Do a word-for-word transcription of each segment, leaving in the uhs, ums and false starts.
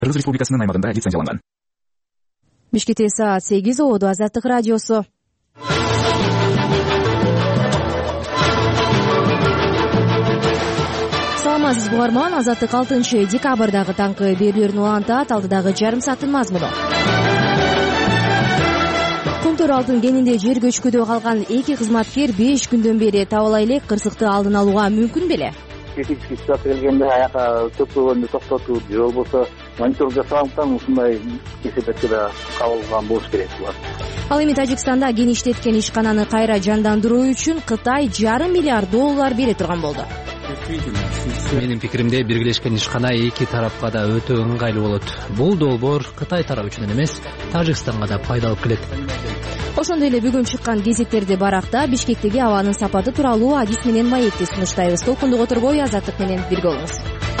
Кыргыз Республикасынын аймагында лицензияланган. Бишкекте саат сегиз ободу Азаттык радиосу. Саламатсызбы угарман, Азаттык алтынчы декабрдагы таңкы берүүлөрүн улантат. Алдыдагы жарым сааттын мазмуну. Кумтөр алтын кенинде жер көчкүдө калган эки кызматкер беш күндөн бери табыла элек. Кырсыкты алдын алууга мүмкүн беле? Критический ситуация келгенде аяка көпкөгөндү токтотуу же болбосо мониторинг жасагандыктан ушундай кесепетке да кабылган болуш керек булар. Ал эми Тажикстанда кен иштеткен ишкананы кайра жандандыруу үчүн Кытай жарым миллиард доллар бере турган болду. Менин пикиримде биргелешкен ишкана эки тарапка да өтө ыңгайлуу болот. Бул долбоор Кытай тарабы үчүн эмес, Тажикстанга да пайда алып келет. Ошондой эле бүгүн чыккан гезиттерде баракта Бишкектеги абанын сапаты тууралуу адис менен маекти сунуштайбыз. Толкундук отурбой Азаттык менен бирге болуңуз.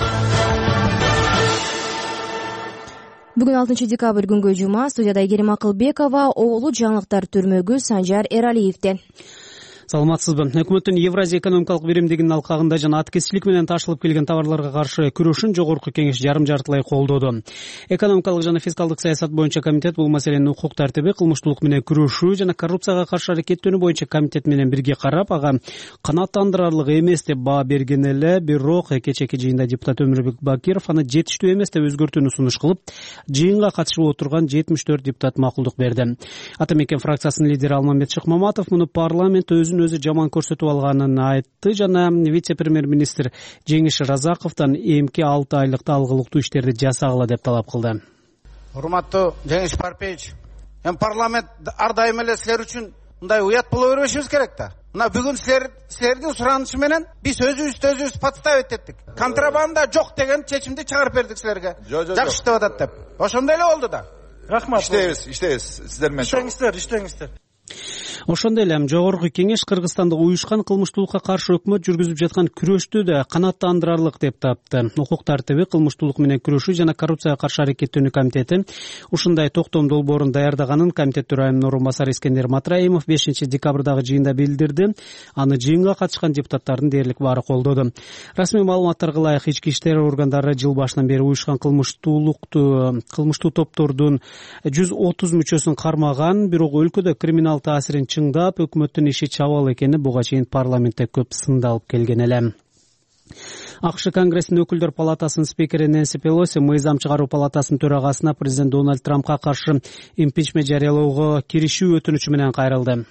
Бүгүн алтынчы декабрь күнгө жума. Студияда Айгерим Акылбекова, оолу жаңылыктар түрмөгү Санжар Эралиевден. Саламатсызбы. Өкмөттүн Евразия экономикалык беримдигинин алкагында жана аткезчилик менен ташылып келген товарларга каршы күрөшүн жогорку кеңеш жарым жартылай колдоду. Экономикалык жана фискалдык саясат боюнча комитет бул маселенин укук тартиби, кылмыштуулук менен күрөшүү жана коррупцияга каршы аракеттөнүү боюнча комитет менен бирге карап, ага канааттандырарлык эмес деп баа берген эле. Бирок кечээки жыйында депутат Өмүрбек Бакиров аны жетиштүү эмес деп өзгөртүүнү сунуш кылып, жыйынга катышып отурган жетимиш төрт депутат макулдук берди. Ата Мекен фракциясынын лидери Алмамбет Шыкмаматов муну парламент өзүн өзү жаман көрсөтүп алганын айтты жана вице-премьер-министр Жеңиш Разаковдон эмки алты айлыкта алгылыктуу иштерди жасагыла деп талап кылды. Урматтуу Жеңиш Парпиевич, эми парламент ар дайым эле силер үчүн мындай уят боло бербешибиз керек да. Мына бүгүн силер силердин суранышы менен биз өзүбүздү өзүбүз подставить эттик. Контрабанда жок деген чечимди чыгарып бердик силерге. Жакшы иштеп атат деп. Ошондой эле болду да. Рахмат. Иштейбиз, иштейбиз. Сиздер менен. Иштеңиздер, иштеңиздер. Ошондой эле жогорку кеңеш Кыргызстандагы уюшкан кылмыштуулукка каршы өкмөт жүргүзүп жаткан күрөштү да канааттандырарлык деп тапты. Укук тартиби, кылмыштуулук менен күрөшүү жана коррупцияга каршы аракеттөнүү комитети ушундай токтом долбоорун даярдаганын комитет төрайымынын орун басары Искендер Матраимов бешинчи декабрдагы жыйында билдирди. Аны жыйынга катышкан депутаттардын дээрлик баары колдоду. Расмий маалыматтарга ылайык ички иштер органдары жыл башынан бери уюшкан кылмыштуулукту кылмыштуу топтордун жүз отуз мүчөсүн кармаган, бирок өлкөдө криминал таасирин чыңдап, өкмөттүн иши чабал экени буга чейин парламентте көп сындалып келген эле. АКШ Конгрессинин өкүлдөр палатасынын спикери Нэнси Пелоси мыйзам чыгаруу палатасынын төрагасына президент Дональд Трампка каршы импичмент жарыялоого киришүү өтүнүчү менен кайрылды.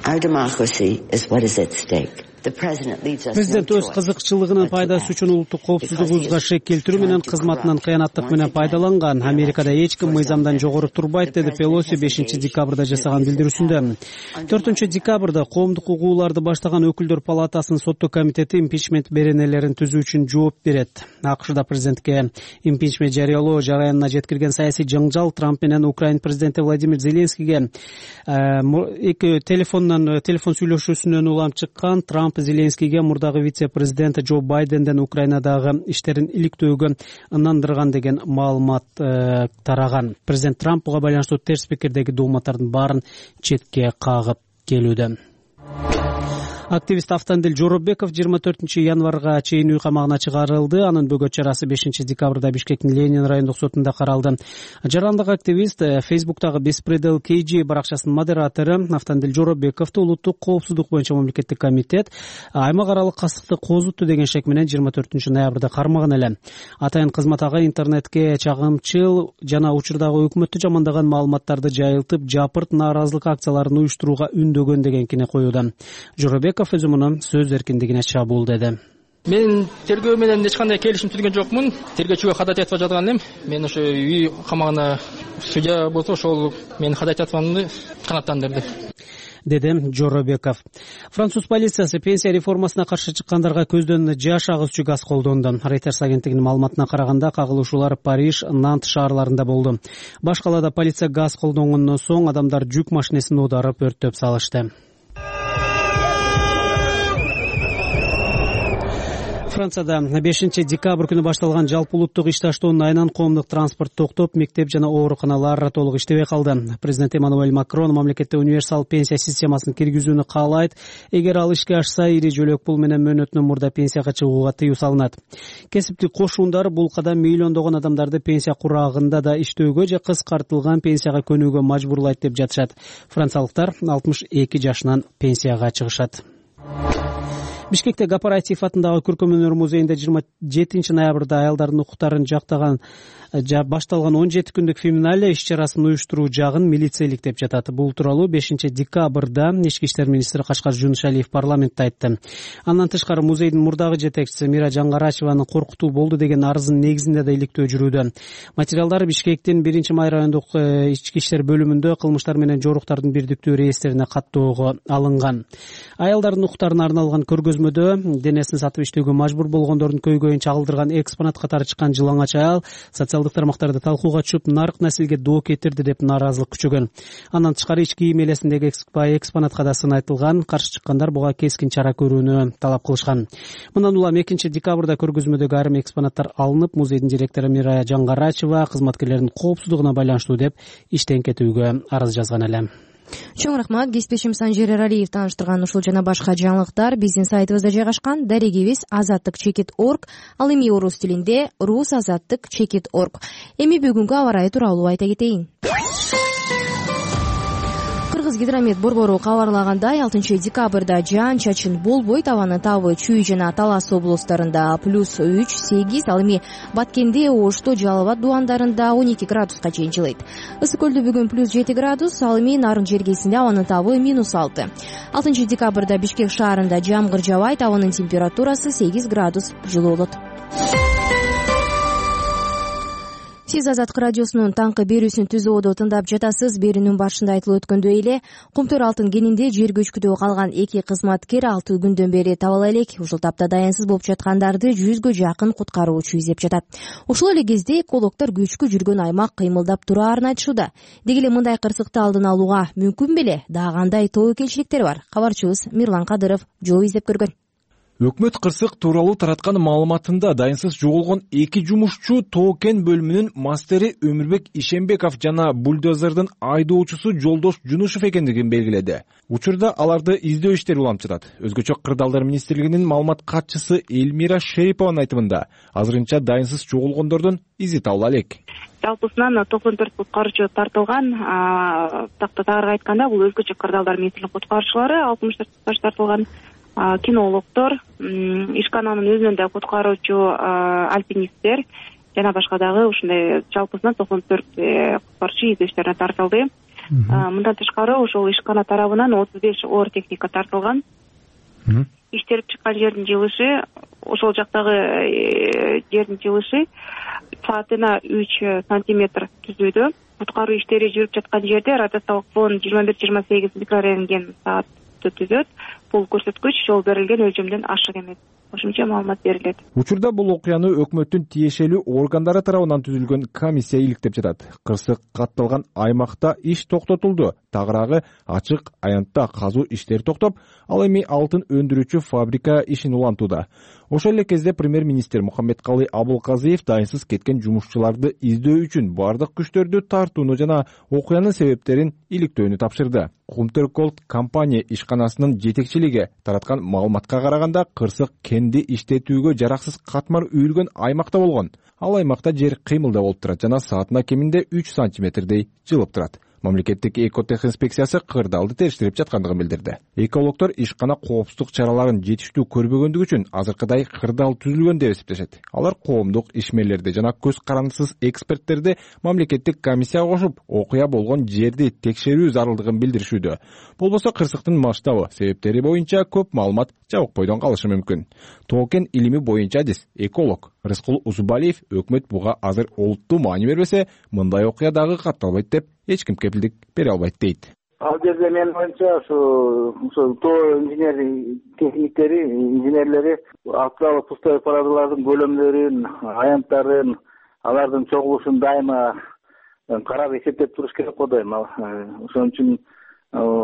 Президент өз кызыкчылыгынын пайдасы үчүн улуттук коопсуздугубузга шек келтирүү менен кызматынан кыянаттык менен пайдаланган. Америкада эч ким мыйзамдан жогору турбайт, деди Пелоси бешинчи декабрда жасаган билдирүүсүндө. төртүнчү декабрда коомдук угууларды баштаган өкүлдөр палатасынын соттуу комитети импичмент беренелерин түзүү үчүн жооп берет. АКШда президентке импичмент жарыялоо жараянына жеткирген саясий жаңжал Трамп менен Украина президенти Владимир Зеленскийге эки телефондон телефон сүйлөшүүсүнөн улам чыккан. Трамп Зеленскийге мурдагы вице-президент Джо Байденден Украинадагы иштерин иликтөөгө ынандырган деген маалымат э, тараган. Президент Трамп буга байланыштуу терс пикирдеги дооматтардын баарын четке кагып келүүдө. Активист Автандил Жоробеков жыйырма төртүнчү январга чейин үй камагына чыгарылды. Анын бөгөт чарасы бешинчи декабрда Бишкектин Ленин райондук сотунда каралды. Жарандык активист Фейсбуктагы Беспредел кей джи баракчасынын модератору Автандил Жоробековду улуттук коопсуздук боюнча мамлекеттик комитет аймак аралык касыкты козутту деген шек менен жыйырма төртүнчү ноябрда кармаган эле. Атайын кызмат ага интернетке чагымчыл жана учурдагы өкмөттү жамандаган маалыматтарды жайылтып, жапырт нааразылык акцияларын уюштурууга үндөгөн деген кине коюуда. Жоробеков өзү муну сөз эркиндигине чабуул деди. Мен тергөө менен эч кандай келишим түзгөн жокмун. Тергөөчүгө ходатайство жазган элем. Мен ошо үй камагына судья болсо ошол менин ходатайствомду канааттандырды, деди Жоробеков. Француз полициясы пенсия реформасына каршы чыккандарга көздөн жаш агызчу газ колдонду. Reuters агенттигинин маалыматына караганда кагылышуулар Париж, Нант шаарларында болду. Баш калаада полиция газ колдонгондон соң адамдар жүк машинесин оодарып өрттөп салышты. Францияда бешинчи декабрь күнү башталган жалпы улуттук иш таштоонун айынан коомдук транспорт токтоп, мектеп жана ооруканалар толук иштебей калды. Президент Эммануэль Макрон мамлекетте универсал пенсия системасын киргизүүнү каалайт. Эгер ал ишке ашса, ири жөлөк пул менен мөөнөтүнөн мурда пенсияга чыгууга тыюу салынат. Кесиптик кошуундар бул кадам миллиондогон адамдарды пенсия курагында да иштөөгө же кыскартылган пенсияга көнүүгө мажбурлайт деп жатышат. Франциялыктар алтымыш эки жашынан пенсияга чыгышат. Бишкекте Кооператив атындагы көркөм өнөр музейинде жыйырма жетинчи ноябрда аялдардын укуктарын жактаган башталган он жети күндүк феминалия иш-чарасын уюштуруу жагын милиция иликтеп жатат. Бул тууралуу бешинчи декабрда Ички иштер министри Кашкар Жунушалиев парламентте айтты. Андан тышкары музейдин мурдагы жетекчиси Мира Жаңгарачеванын коркутуу болду деген арызынын негизинде да иликтөө жүрүүдө. Материалдар Бишкектин биринчи май райондук ички иштер бөлүмүндө кылмыштар менен жоруктардын бирдиктүү реестрине каттоого алынган. Аялдардын укуктарына арналган көргөзмөдө денесин сатып иштөөгө мажбур болгондордун көйгөйүн чагылдырган экспонат катары чыккан жылаңач аял социалдык тармактарда талкууга чыгып, нарык населге доо кетирди деп нааразылык күчөгөн. Андан тышкары ички кийим элесиндеги экспонатка да сын айтылган. Каршы чыккандар буга кескин чара көрүүнү талап кылышкан. Мындан улам экинчи декабрда көргөзмөдөгү айрым экспонаттар алынып, музейдин директору Мира Жаңгарачева кызматкерлердин коопсуздугуна байланыштуу деп иштен кетүүгө арыз жазган эле. Чоң рахмат. Кесиптешим Санжир Эралиев тааныштырган ушул жана башка жаңылыктар биздин сайтыбызда жайгашкан. Дарегибиз азаттык чекит орг, ал эми орус тилинде рус азаттык чекит орг. Эми бүгүнкү аба ырайы тууралуу айта кетейин. Кыргызгидромет борбору кабарлагандай, алтынчы декабрда жаан чачын болбойт, абанын табы Чүй жана Талас облустарында плюс үч сегиз, ал эми Баткенде, Ошто, Жалал Абад дубандарында он эки градуска чейин жылыйт. Ысык көлдө бүгүн плюс жети градус, ал эми Нарын жергесинде абанын табы минус алты. алтынчы декабрда Бишкек шаарында жамгыр жаабайт, абанын температурасы сегиз градус жылуу болот. Сиз Азаттык радиосунун таңкы берүүсүн түзүүдө тыңдап жатасыз. Берүүнүн башында айтылып өткөндөй эле, Кумтөр алтын кенинде жер көчкүдө калган эки кызматкер алты күндөн бери табыла элек. Ушул тапта даянсыз болуп жаткандарды жүзгө жакын куткаруучу издеп жатат. Ушул эле кезде экологдор көчкү жүргөн аймак кыймылдап тураарын айтышууда. Деги эле мындай кырсыкты алдын алууга мүмкүн беле? Дагы кандай тобокелчиликтер бар? Кабарчыбыз Мирлан Кадыров жол издеп көргөн. Өкмөт кырсык тууралуу тараткан маалыматында дайынсыз жоголгон эки жумушчу Тоо кен бөлүмүнүн мастери Өмүрбек Ишембеков жана бульдозердин айдоочусу Жолдош Жунушев экендигин белгиледи. Учурда аларды издөө иштери уланып жатат. Өзгөчө Кырдаалдар министрлигинин маалымат катчысы Элмира Шерипованын айтымында, азырынча дайынсыз жоголгондордун изи табыла элек. Жалпысынан токсон төрт куткаруучу тартылган. Тактатаарга айтканда, бул өзгөчө Кырдаалдар министрлигинин куткаруучулары, алтымыш төрт куткаруучу тартылган. Кинологдор, ишкананын өзүнөн да куткаруучу альпинисттер жана башка дагы ушундай жалпысынан токсон төрт куткаруучу издөө иштерине тартылды. Мындан тышкары ошол ишкана тарабынан отуз беш оор техника тартылган. Иштелип чыккан жердин жылышы, ошол жактагы жердин жылышы саатына үч сантиметр түзүүдө. Куткаруу иштери жүрүп жаткан жерде радиациялык фон жыйырма бир жыйырма сегиз микрорентген саат түзөт. Бул көрсөткүч жол берилген өлчөмдөн ашык эмес. Кошумча маалымат берилет. Учурда бул окуяны өкмөттүн тиешелүү органдары тарабынан түзүлгөн комиссия иликтеп жатат. Кырсык катталган аймакта иш токтотулду. Тагыраагы ачык аянтта казуу иштери токтоп, ал эми алтын өндүрүүчү фабрика ишин улантууда. Ошол эле кезде премьер-министр Мухаммедкалый Абылказыев дайынсыз кеткен жумушчуларды издөө үчүн бардык күчтөрдү тартууну жана окуянын себептерин иликтөөнү тапшырды. Кумтөр Голд компания ишканасынын жетекчилиги тараткан маалыматка караганда, кырсык кенди иштетүүгө жараксыз катмар үйүлгөн аймакта болгон. Ал аймакта жер кыймылда болуп турат жана саатына кеминде үч сантиметрдей жылып турат. Мамлекеттик экотех инспекциясы кырдаалды териштирип жаткандыгын билдирди. Экологдор ишкана коопсуздук чараларын жетиштүү көрбөгөндүгү үчүн азыркыдай кырдаал түзүлгөн деп эсептешет. Алар коомдук ишмерлерди жана көз карандысыз эксперттерди мамлекеттик комиссияга кошуп, окуя болгон жерди текшерүү зарылдыгын билдиришүүдө. Болбосо кырсыктын масштабы, себептери боюнча көп маалымат жабык бойдон калышы мүмкүн. Тоо кен илими боюнча адис эколог Рыскул Узубалиев өкмөт буга азыр олуттуу маани бербесе, мындай окуя дагы катталбайт деп эч ким кепилдик бере албайт дейт. Ал жерде менин оюмча ошо тоо инженер техниктери, инженерлери апталы пустой парадалардын көлөмдөрүн, аянттарын, алардын чогулушун дайыма карап эсептеп туруш керек го дейм. Ошон үчүн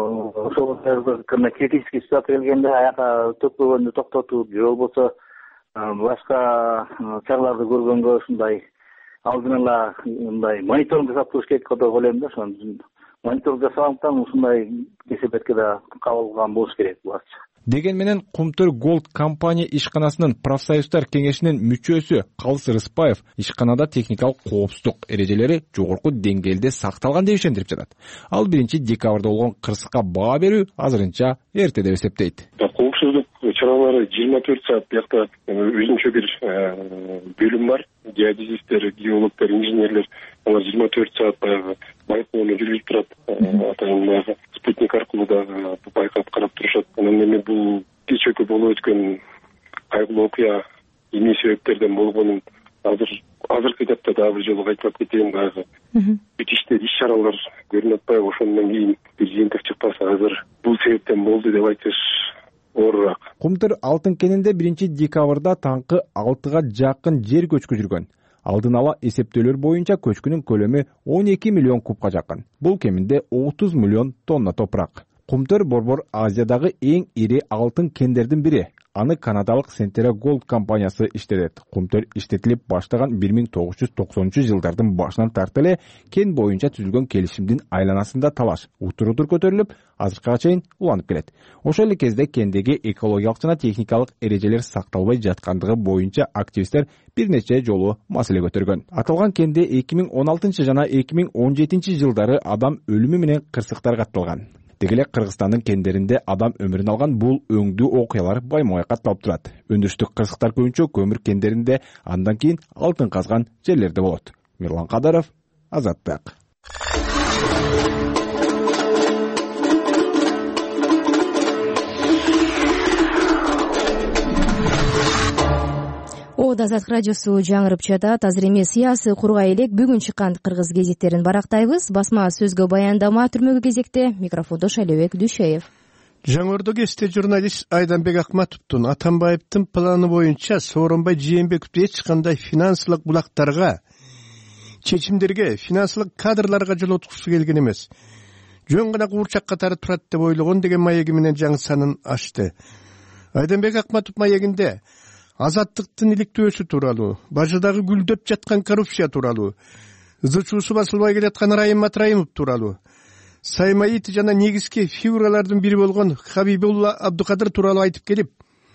ошол критический ситуация келгенде аяка төкпөгөндү токтотуп, же болбосо башка чараларды көргөнгө ушундай алдын ала мындай мониторинг жасап туруш керек деп ойлойм да. Ошон мониторинг жасагандыктан ушундай кесепетке да кабылган болуш керек буларчы. Деген менен Кумтөр Голд компания ишканасынын профсоюздар кеңешинин мүчөсү Калыс Рыспаев ишканада техникалык коопсуздук эрежелери жогорку деңгээлде сакталган деп ишендирип жатат. Ал биринчи декабрда болгон кырсыкка баа берүү азырынча эрте деп эсептейт. Коопсуздук чаралары жыйырма төрт саат биякта өзүнчө бир бөлүм бар. Геодезисттер, геологдор, инженерлер алар жыйырма төрт саат баягы байкоону жүргүзүп турат. Атайын баягы спутник аркылуу дагы байкап карап турушат. Анан эми бул кечээкү болуп өткөн кайгылуу окуя эмне себептерден болгонун азыр азыркы этапта дагы бир жолу кайталап кетейин. Баягы бүтүштө иш чаралар көрүнүп атпайбы, ошондон кийин бир жыйынтык чыкпаса азыр бул себептен болду деп айтыш оорураак. Кумтөр алтын кенинде биринчи декабрда таңкы алтыга жакын жер көчкү жүргөн. Алдын ала эсептөөлөр боюнча көчкүнүн көлөмү он эки миллион кубка жакын. Бул кеминде отуз миллион тонна топурак. Кумтөр Борбор Азиядагы эң ири алтын кендердин бири. Аны канадалык Centera Gold компаниясы иштетет. Кумтөр иштетилип баштаган бир миң тогуз жүз токсонунчу жылдардын башынан тарта эле кен боюнча түзүлгөн келишимдин айланасында талаш утур-утур көтөрүлүп, азыркыга чейин уланып келет. Ошол эле кезде кендеги экологиялык жана техникалык эрежелер сакталбай жаткандыгы боюнча активисттер бир нече жолу маселе көтөргөн. Аталган кенде эки миң он алтынчы жана эки миң он жетинчи жылдары адам өлүмү менен кырсыктар катталган. Дегеле Кыргызстандын кендеринде адам өмүрүн алган бул өңдүү окуялар байма-бай катталып турат. Өндүрүштүк кырсыктар көбүнчө көмүр кендеринде, андан кийин алтын казган жерлерде болот. Мирлан Кадаров, Азаттык. Азат радиосу жаңырып жатат. Азыр эми саясий кургай элек бүгүн чыккан кыргыз гезиттерин барактайбыз. Басма сөзгө баяндама түрмөгү кезекте. Микрофондо Шайлебек Дүйшеев. Жаңырдык эсте журналист Айданбек Акматовдун Атамбаевдин планы боюнча Сооронбай Жээнбековду эч кандай финансылык булактарга, чечимдерге, финансылык кадрларга жолоткусу келген эмес. Жөн гана куурчак катары турат деп ойлогон деген маеги менен жаңы санын ачты. Айданбек Акматов маегинде азаттыктын иликтөөсү тууралуу, бажыдагы гүлдөп жаткан коррупция тууралуу, ызычуусу басылбай келаткан Райым Матраимов тууралуу, Саймаит жана негизги фигуралардын бири болгон Хабибулла Абдукадыр тууралуу айтып келип,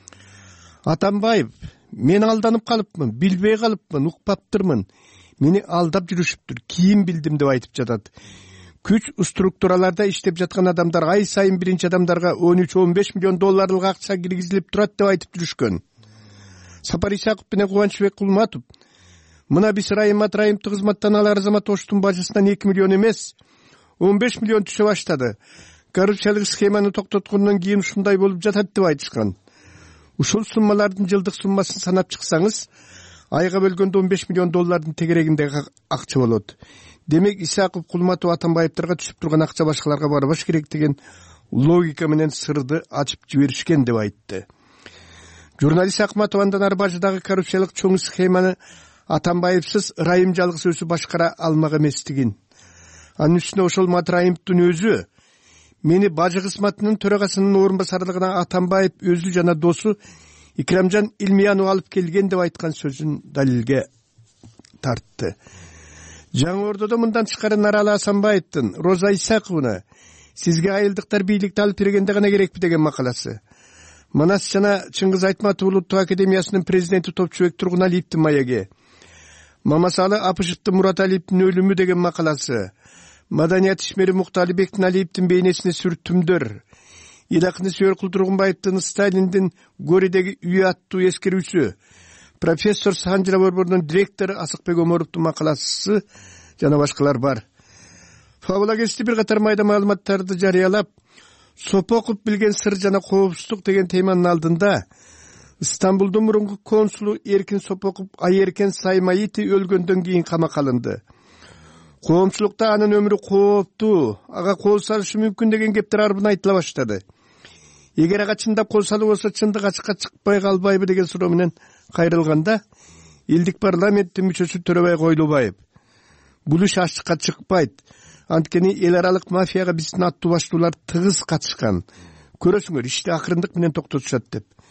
Атамбаев, мен алданып калыпмын, билбей калыпмын, укпаптырмын, мени алдап жүрүшүптүр, кийин билдим деп айтып жатат. Күч структураларда иштеп жаткан адамдар ай сайын биринчи адамдарга он үч он беш миллион долларлык акча киргизилип турат деп айтып жүрүшкөн. Сапар Исаков менен Кубанычбек Кулматов, мына биз Райым Матраимовду кызматтан алар азамат Оштун бажысынан эки миллион эмес, он беш миллион түшө баштады. Коррупциялык схеманы токтоткондон кийин ушундай болуп жатат деп айтышкан. Ушул суммалардын жылдык суммасын санап чыксаңыз, айга бөлгөндө он беш миллион доллардын тегерегиндеги акча болот. Демек Исаков, Кулматов, Атамбаевтерге түшүп турган акча башкаларга барбаш керек деген логика менен сырды ачып жиберишкен деп айтты. Журналист Акматов андан ары бажыдагы коррупциялык чоң схеманы Атамбаевсыз Райым жалгыз өзү башкара алмак эместигин. Анын үстүнө ошол Матраимовдун өзү мени бажы кызматынын төрагасынын орун басарлыгына Атамбаев өзү жана досу Икрамжан Илмиянов алып келген деп айткан сөзүн далилге тартты. Жаңы Ордодо мындан тышкары Наралы Асанбаевдин Роза Исаковна сизге айылдыктар бийликти алып бергенде гана керекпи деген макаласы. Манас жана Чыңгыз Айтматов Улуттук академиясынын президенти Топчубек Тургуналиевдин маеги. Мамасалы Апышевдин Мурат Алиевдин өлүмү деген макаласы. Маданият ишмери Мукталибектин Алиевдин бейнесине сүртүмдөр. Илакны Сүйөркул Тургунбаевдин Сталиндин Горедеги үйү аттуу эскерүүсү. Профессор Санжыра борборунун директору Асыкбек Омаровдун макаласы жана башкалар бар. Фабулагести бир катар майда маалыматтарды жарыялап, Сопокуп билген сыр жана коопсуздук деген теманын алдында Стамбулдун мурунку консулу Эркин Сопокуп Айеркен Саймаити өлгөндөн кийин камакка алынды. Коомчулукта анын өмүрү кооптуу, ага кол салышы мүмкүн деген кептер арбын айтыла баштады. Эгер ага чындап кол салып болсо чындык ачыкка чыкпай калбайбы деген суроо менен кайрылганда элдик парламенттин мүчөсү Төрөбай Койлубаев бул иш ачыкка чыкпайт. Анткени эл аралык мафияга биздин аттуу баштуулар тыгыз катышкан. Көрөсүңөр, ишти акырындык менен токтотушат деп.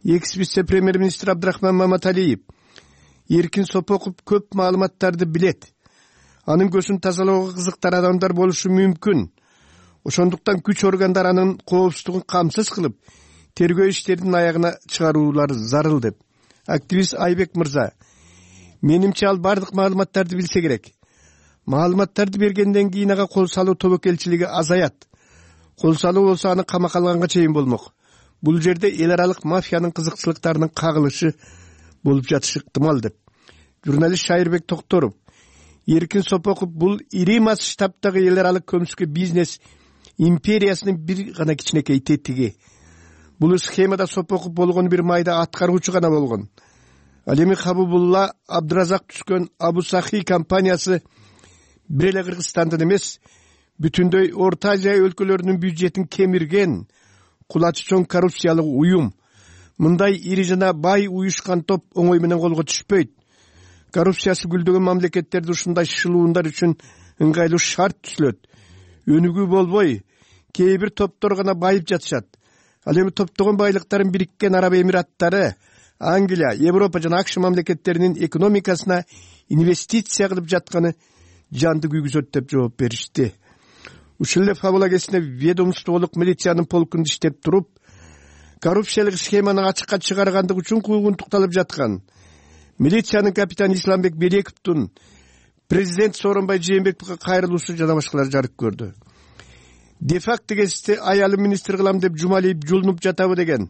экс вице премьер министр Абдрахман Маматалиев Эркин Сопоков көп маалыматтарды билет. Анын көзүн тазалоого кызыктар адамдар болушу мүмкүн. Ошондуктан күч органдар анын коопсуздугун камсыз кылып, тергөө иштерин аягына чыгаруулары зарыл деп. Активист Айбек мырза, менимче ал бардык маалыматтарды билсе керек. Маалыматтарды бергенден кийин ага кол салуу тобокелчилиги азаят. Кол салуу болсо аны камакка алганга чейин болмок. Бул жерде эл аралык мафиянын кызыкчылыктарынын кагылышы болуп жатышы ыктымал деп. Журналист Шайырбек Токторов, Эркин Сопоков бул ири масштабдагы эл аралык көмүскө бизнес империясынын бир гана кичинекей тетиги. Бул схемада Сопоков болгон бир майда аткаруучу гана болгон. Ал эми Хабибулла Абдыразак түшкөн Абу Сахи компаниясы бир эле Кыргызстандын эмес, бүтүндөй Орто Азия өлкөлөрүнүн бюджетин кемирген кулачы чоң коррупциялык уюм. Мындай ири жана бай уюшкан топ оңой менен колго түшпөйт. Коррупциясы гүлдөгөн мамлекеттерде ушундай шылуундар үчүн ыңгайлуу шарт түзүлөт. Өнүгүү болбой, кээ бир топтор гана байып жатышат. Ал эми топтогон байлыктарын Бириккен Араб Эмираттары, Англия, Европа жана АКШ мамлекеттеринин экономикасына инвестиция кылып жатканы жанды күйгүзөт деп жооп беришти. Ушул эле Фабула кесине ведомстволук милициянын полкунда иштеп туруп, коррупциялык схеманы ачыкка чыгаргандык үчүн куугунтукталып жаткан милициянын капитаны Исламбек Берековдун президент Сооронбай Жээнбековго кайрылуусу жана башкалар жарык көрдү. Де-факто кесипти аялы министр кылам деп Жумалиев жулунуп жатабы деген.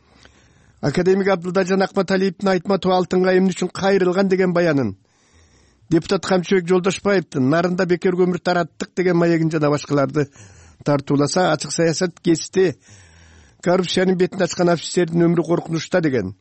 Академик Абдылдажан Акматалиевдин айтматуу алтынга эмне үчүн кайрылган деген баянын, депутат Камчыбек Жолдошбаевдин нарында бекер көмүр тараттык деген маегин жана башкаларды тартууласа, ачык саясат кести коррупциянын бетин ачкан офицердин өмүрү коркунучта деген.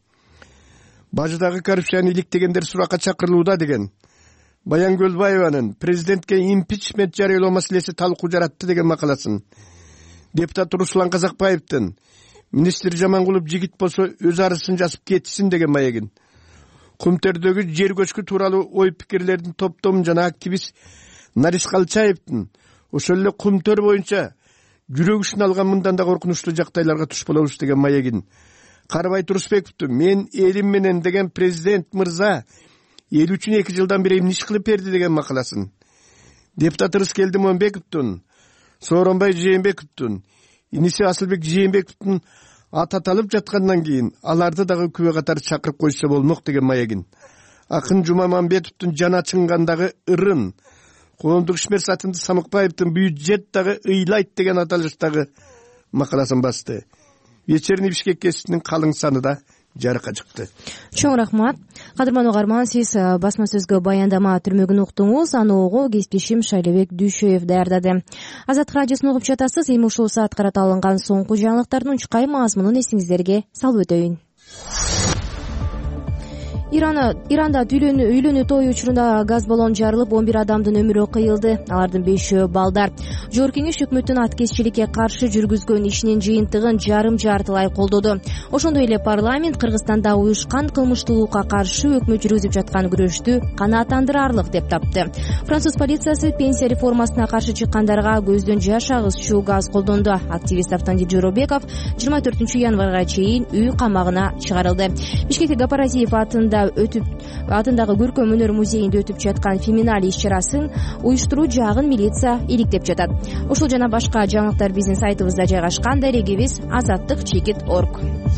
Бажыдагы коррупцияны иликтегендер суракка чакырылууда деген. Баян Көлбаеванын президентке импичмент жарыялоо маселеси талкуу жаратты деген макаласын, депутат Руслан Казакбаевдин министр Жамангулов жигит болсо өз арысын жазып кетсин деген маегин, Кумтердөгү жер көчкү тууралуу ой пикирлердин топтомун жана активист Нарис Калчаевдин ошол эле Кумтөр боюнча жүрөк ушун алган мындан да коркунучтуу жагдайларга туш болобуз деген маегин, Карбай Турусбековдун мен элим менен деген президент мырза эл үчүн эки жылдан бери эмне иш кылып берди деген макаласын, депутат Рыскелди Момбековдун, Сооронбай Жээнбековдун, иниси Асылбек Жээнбековдун ат аталып жаткандан кийин аларды дагы күбө катары чакырып койсо болмок деген маегин, Акын Жумамамбетовдун жана чыңгандагы ырын, Коомдук ишмер Сатынды Самыкбаевдин бюджет дагы ыйлайт деген аталыштагы макаласын басты. Вечерний Бишкек кеситинин калың саны да жарыкка чыкты. Чоң рахмат. Кадырман угарман, сиз басма сөзгө баяндама түрмөгүн уктуңуз, аны ого кесиптешим Шайлебек Дүйшөев даярдады. Азаттык радиосун угуп жатасыз. Эми ушул саат карата алынган соңку жаңылыктардын учкай мазмунун эсиңиздерге салып өтөйүн. Иранда үйлөнүү тою учурунда газ баллон жарылып, он бир адамдын өмүрү кыйылды. Алардын бешөө балдар. Жогорку Кеңеш өкмөттүн аткезчиликке каршы жүргүзгөн ишинин жыйынтыгын жарым жартылай колдоду. Ошондой эле парламент Кыргызстанда уюшкан кылмыштуулукка каршы өкмөт жүргүзүп жаткан күрөштү канааттандырарлык деп тапты. Француз полициясы пенсия реформасына каршы чыккандарга көздөн жаш агызчу газ колдонду. Активист Автандил Жоробеков жыйырма төртүнчү январга чейин үй камагына чыгарылды. Бишкекте Гапаразиев атында өтүп атындагы көркөм өнөр музейинде өтүп жаткан феминале иш-чарасын уюштуруу жагын милиция иликтеп жатат. Ушул жана башка жаңылыктар биздин сайтыбызда жайгашкан. Дарегибиз азаттык чекит точка орг.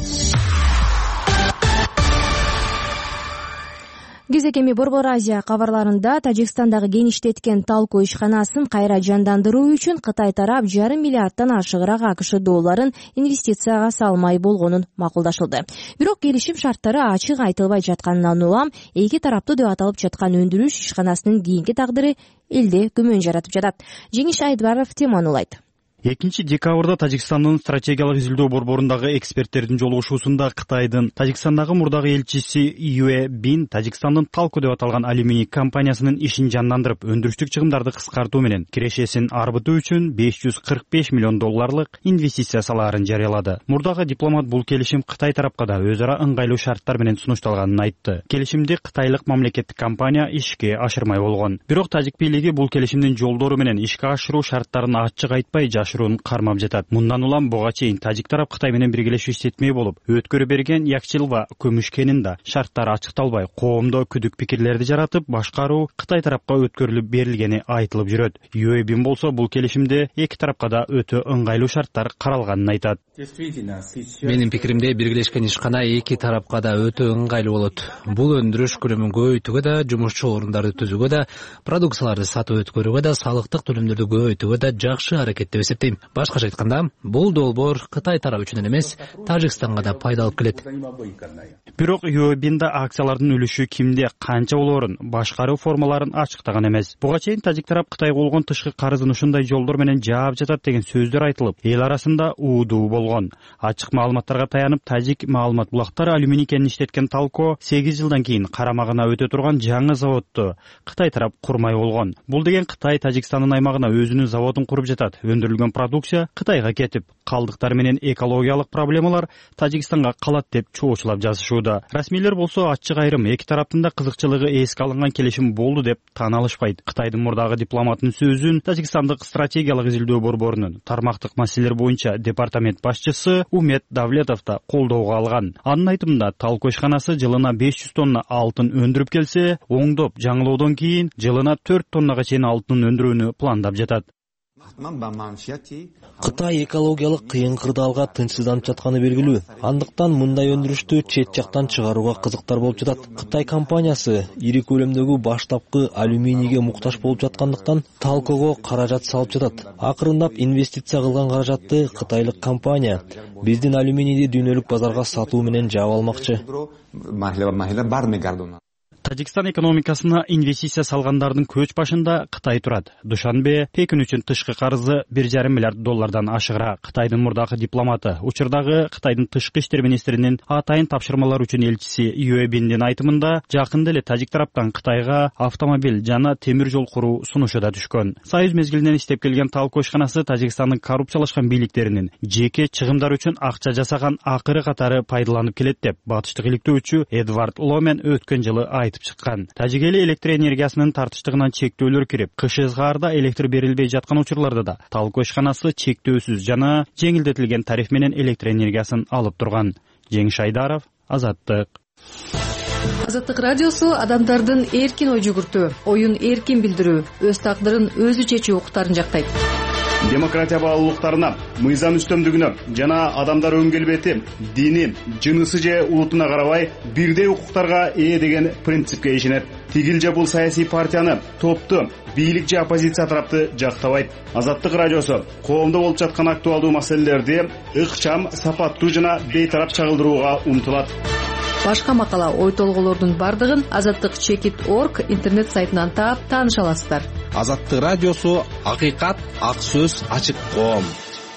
Кезекеми Борбор Азия кабарларында Тажикстандагы геништеткен талкуу ишканасын кайра жандандыруу үчүн Кытай тарап жарым миллиардтан ашыгыраак АКШ долларын инвестицияга салмай болгонун макулдашылды. Бирок келишим шарттары ачык айтылбай жатканынан улам эки тараптуу деп аталып жаткан өндүрүш ишканасынын кийинки тагдыры элде күмөн жаратып жатат. Жеңиш Айдбаров теманы улайт. экинчи декабрда Тажикстандын стратегиялык изилдөө борборундагы эксперттердин жолугушуусунда Кытайдын Тажикстандагы мурдагы элчиси Юэ Бин Тажикстандын Талко деп аталган алюминий компаниясынын ишин жандандырып, өндүрүштүк чыгымдарды кыскартуу менен кирешесин арбытуу үчүн беш жүз кырк беш миллион долларлык инвестиция салаарын жарыялады. Мурдагы дипломат бул келишим Кытай тарапка да өз ара ыңгайлуу шарттар менен сунушталганын айтты. Келишимди кытайлык мамлекеттик компания ишке ашырмай болгон. Бирок Тажик бийлиги бул келишимдин жолдору менен ишке ашыруу шарттарын ачык айтпай, жаш ашыруун кармап жатат. Мындан улам буга чейин тажик тарап Кытай менен биргелешип иштетмей болуп, өткөрү берген Якчилва көмүш кенинде шарттары ачыкталбай, коомдо күдүк пикирлерди жаратып, башкаруу Кытай тарапка өткөрүлүп берилгени айтылып жүрөт. ю э бин болсо бул келишимде эки тарапка да өтө ыңгайлуу шарттар каралганын айтат. Менин пикиримде биргелешкен ишкана эки тарапка да өтө ыңгайлуу болот. Бул өндүрүш көлөмүн көбөйтүүгө да, жумушчу орундарды түзүүгө да, продукцияларды сатып өткөрүүгө да, салыктык төлөмдөрдү көбөйтүүгө да жакшы аракет деп эсептейм. Башкача айтканда, бул долбоор Кытай тарабы үчүн эмес, Тажикстанга да пайда алып келет. Бирок ю э бинде акциялардын үлүшү кимде канча болоорун, башкаруу формаларын ачыктаган эмес. Буга чейин тажик тарап Кытайга болгон тышкы карызын ушундай жолдор менен жаап жатат деген сөздөр айтылып, эл арасында уудуу болгон. Ачык маалыматтарга таянып, тажик маалымат булактары алюминий кенин иштеткен Талко сегиз жылдан кийин карамагына өтө турган жаңы заводду Кытай тарап курмай болгон. Бул деген Кытай Тажикстандын аймагына өзүнүн заводун куруп жатат. Өндүрүлгөн продукция Кытайга кетип, калдыктар менен экологиялык проблемалар Тажикстанга калат деп чоочулап жазышууда. Расмийлер болсо ачык айрым эки тараптын да кызыкчылыгы эске алынган келишим болду деп таана алышпайт. Кытайдын мурдагы дипломатынын сөзүн Тажикстандык стратегиялык изилдөө борборунун тармактык маселелер боюнча департамент башчысы Умет Давлетов да колдоого алган. Анын айтымында Талко ишканасы жылына беш жүз тонна алтын өндүрүп келсе, оңдоп жаңылоодон кийин жылына төрт тоннага чейин алтын өндүрүүнү пландап жатат. Кытай экологиялык кыйын кырдаалга тынчсызданып жатканы белгилүү. Андыктан мындай өндүрүштү чет жактан чыгарууга кызыктар болуп жатат. Кытай компаниясы ири көлөмдөгү баштапкы алюминийге муктаж болуп жаткандыктан Талкого каражат салып жатат. Акырындап инвестиция кылган каражатты кытайлык компания биздин алюминийди дүйнөлүк базарга сатуу менен жаап алмакчы. Тажикстан экономикасына инвестиция салгандардын көч башында Кытай турат. Душанбе Пекин үчүн тышкы карызы бир жарым миллиард доллардан ашыгыраак. Кытайдын мурдагы дипломаты, учурдагы Кытайдын тышкы иштер министринин атайын тапшырмалар үчүн элчиси ю э биндин айтымында, жакында эле тажик тараптан Кытайга автомобиль жана темир жол куруу сунушу да түшкөн. Союз мезгилинен иштеп келген Талко ишканасы Тажикстандын коррупциялашкан бийликтеринин жеке чыгымдар үчүн акча жасаган акыры катары пайдаланып келет деп батыштык иликтөөчү Эдвард Ломен өткөн жылы айтып чыккан. Тажик эли электр энергиясынын тартыштыгынан чектөөлөр кирип, кыш ызгаарда электр берилбей жаткан учурларда да Талко ишканасы чектөөсүз жана жеңилдетилген тариф менен электр энергиясын алып турган. Жеңиш Айдаров, Азаттык. Азаттык радиосу адамдардын эркин ой жүгүртүү, оюн эркин билдирүү, өз тагдырын өзү чечүү укуктарын жактайт. Демократия баалуулуктарына, мыйзам үстөмдүгүнө жана адамдар өң келбети, дини, жынысы же улутуна карабай бирдей укуктарга ээ деген принципке ишенет. Тигил же бул саясий партияны, топту, бийлик же оппозиция тарапты жактабайт. Азаттык радиосу коомдо болуп жаткан актуалдуу маселелерди ыкчам, сапаттуу жана бейтарап чагылдырууга умтулат. Башка макала, ой толголордун бардыгын азаттык чекит точка орг интернет сайтынан таап тааныша аласыздар. Азаттык радиосу акыйкат, ак сөз, ачык коом.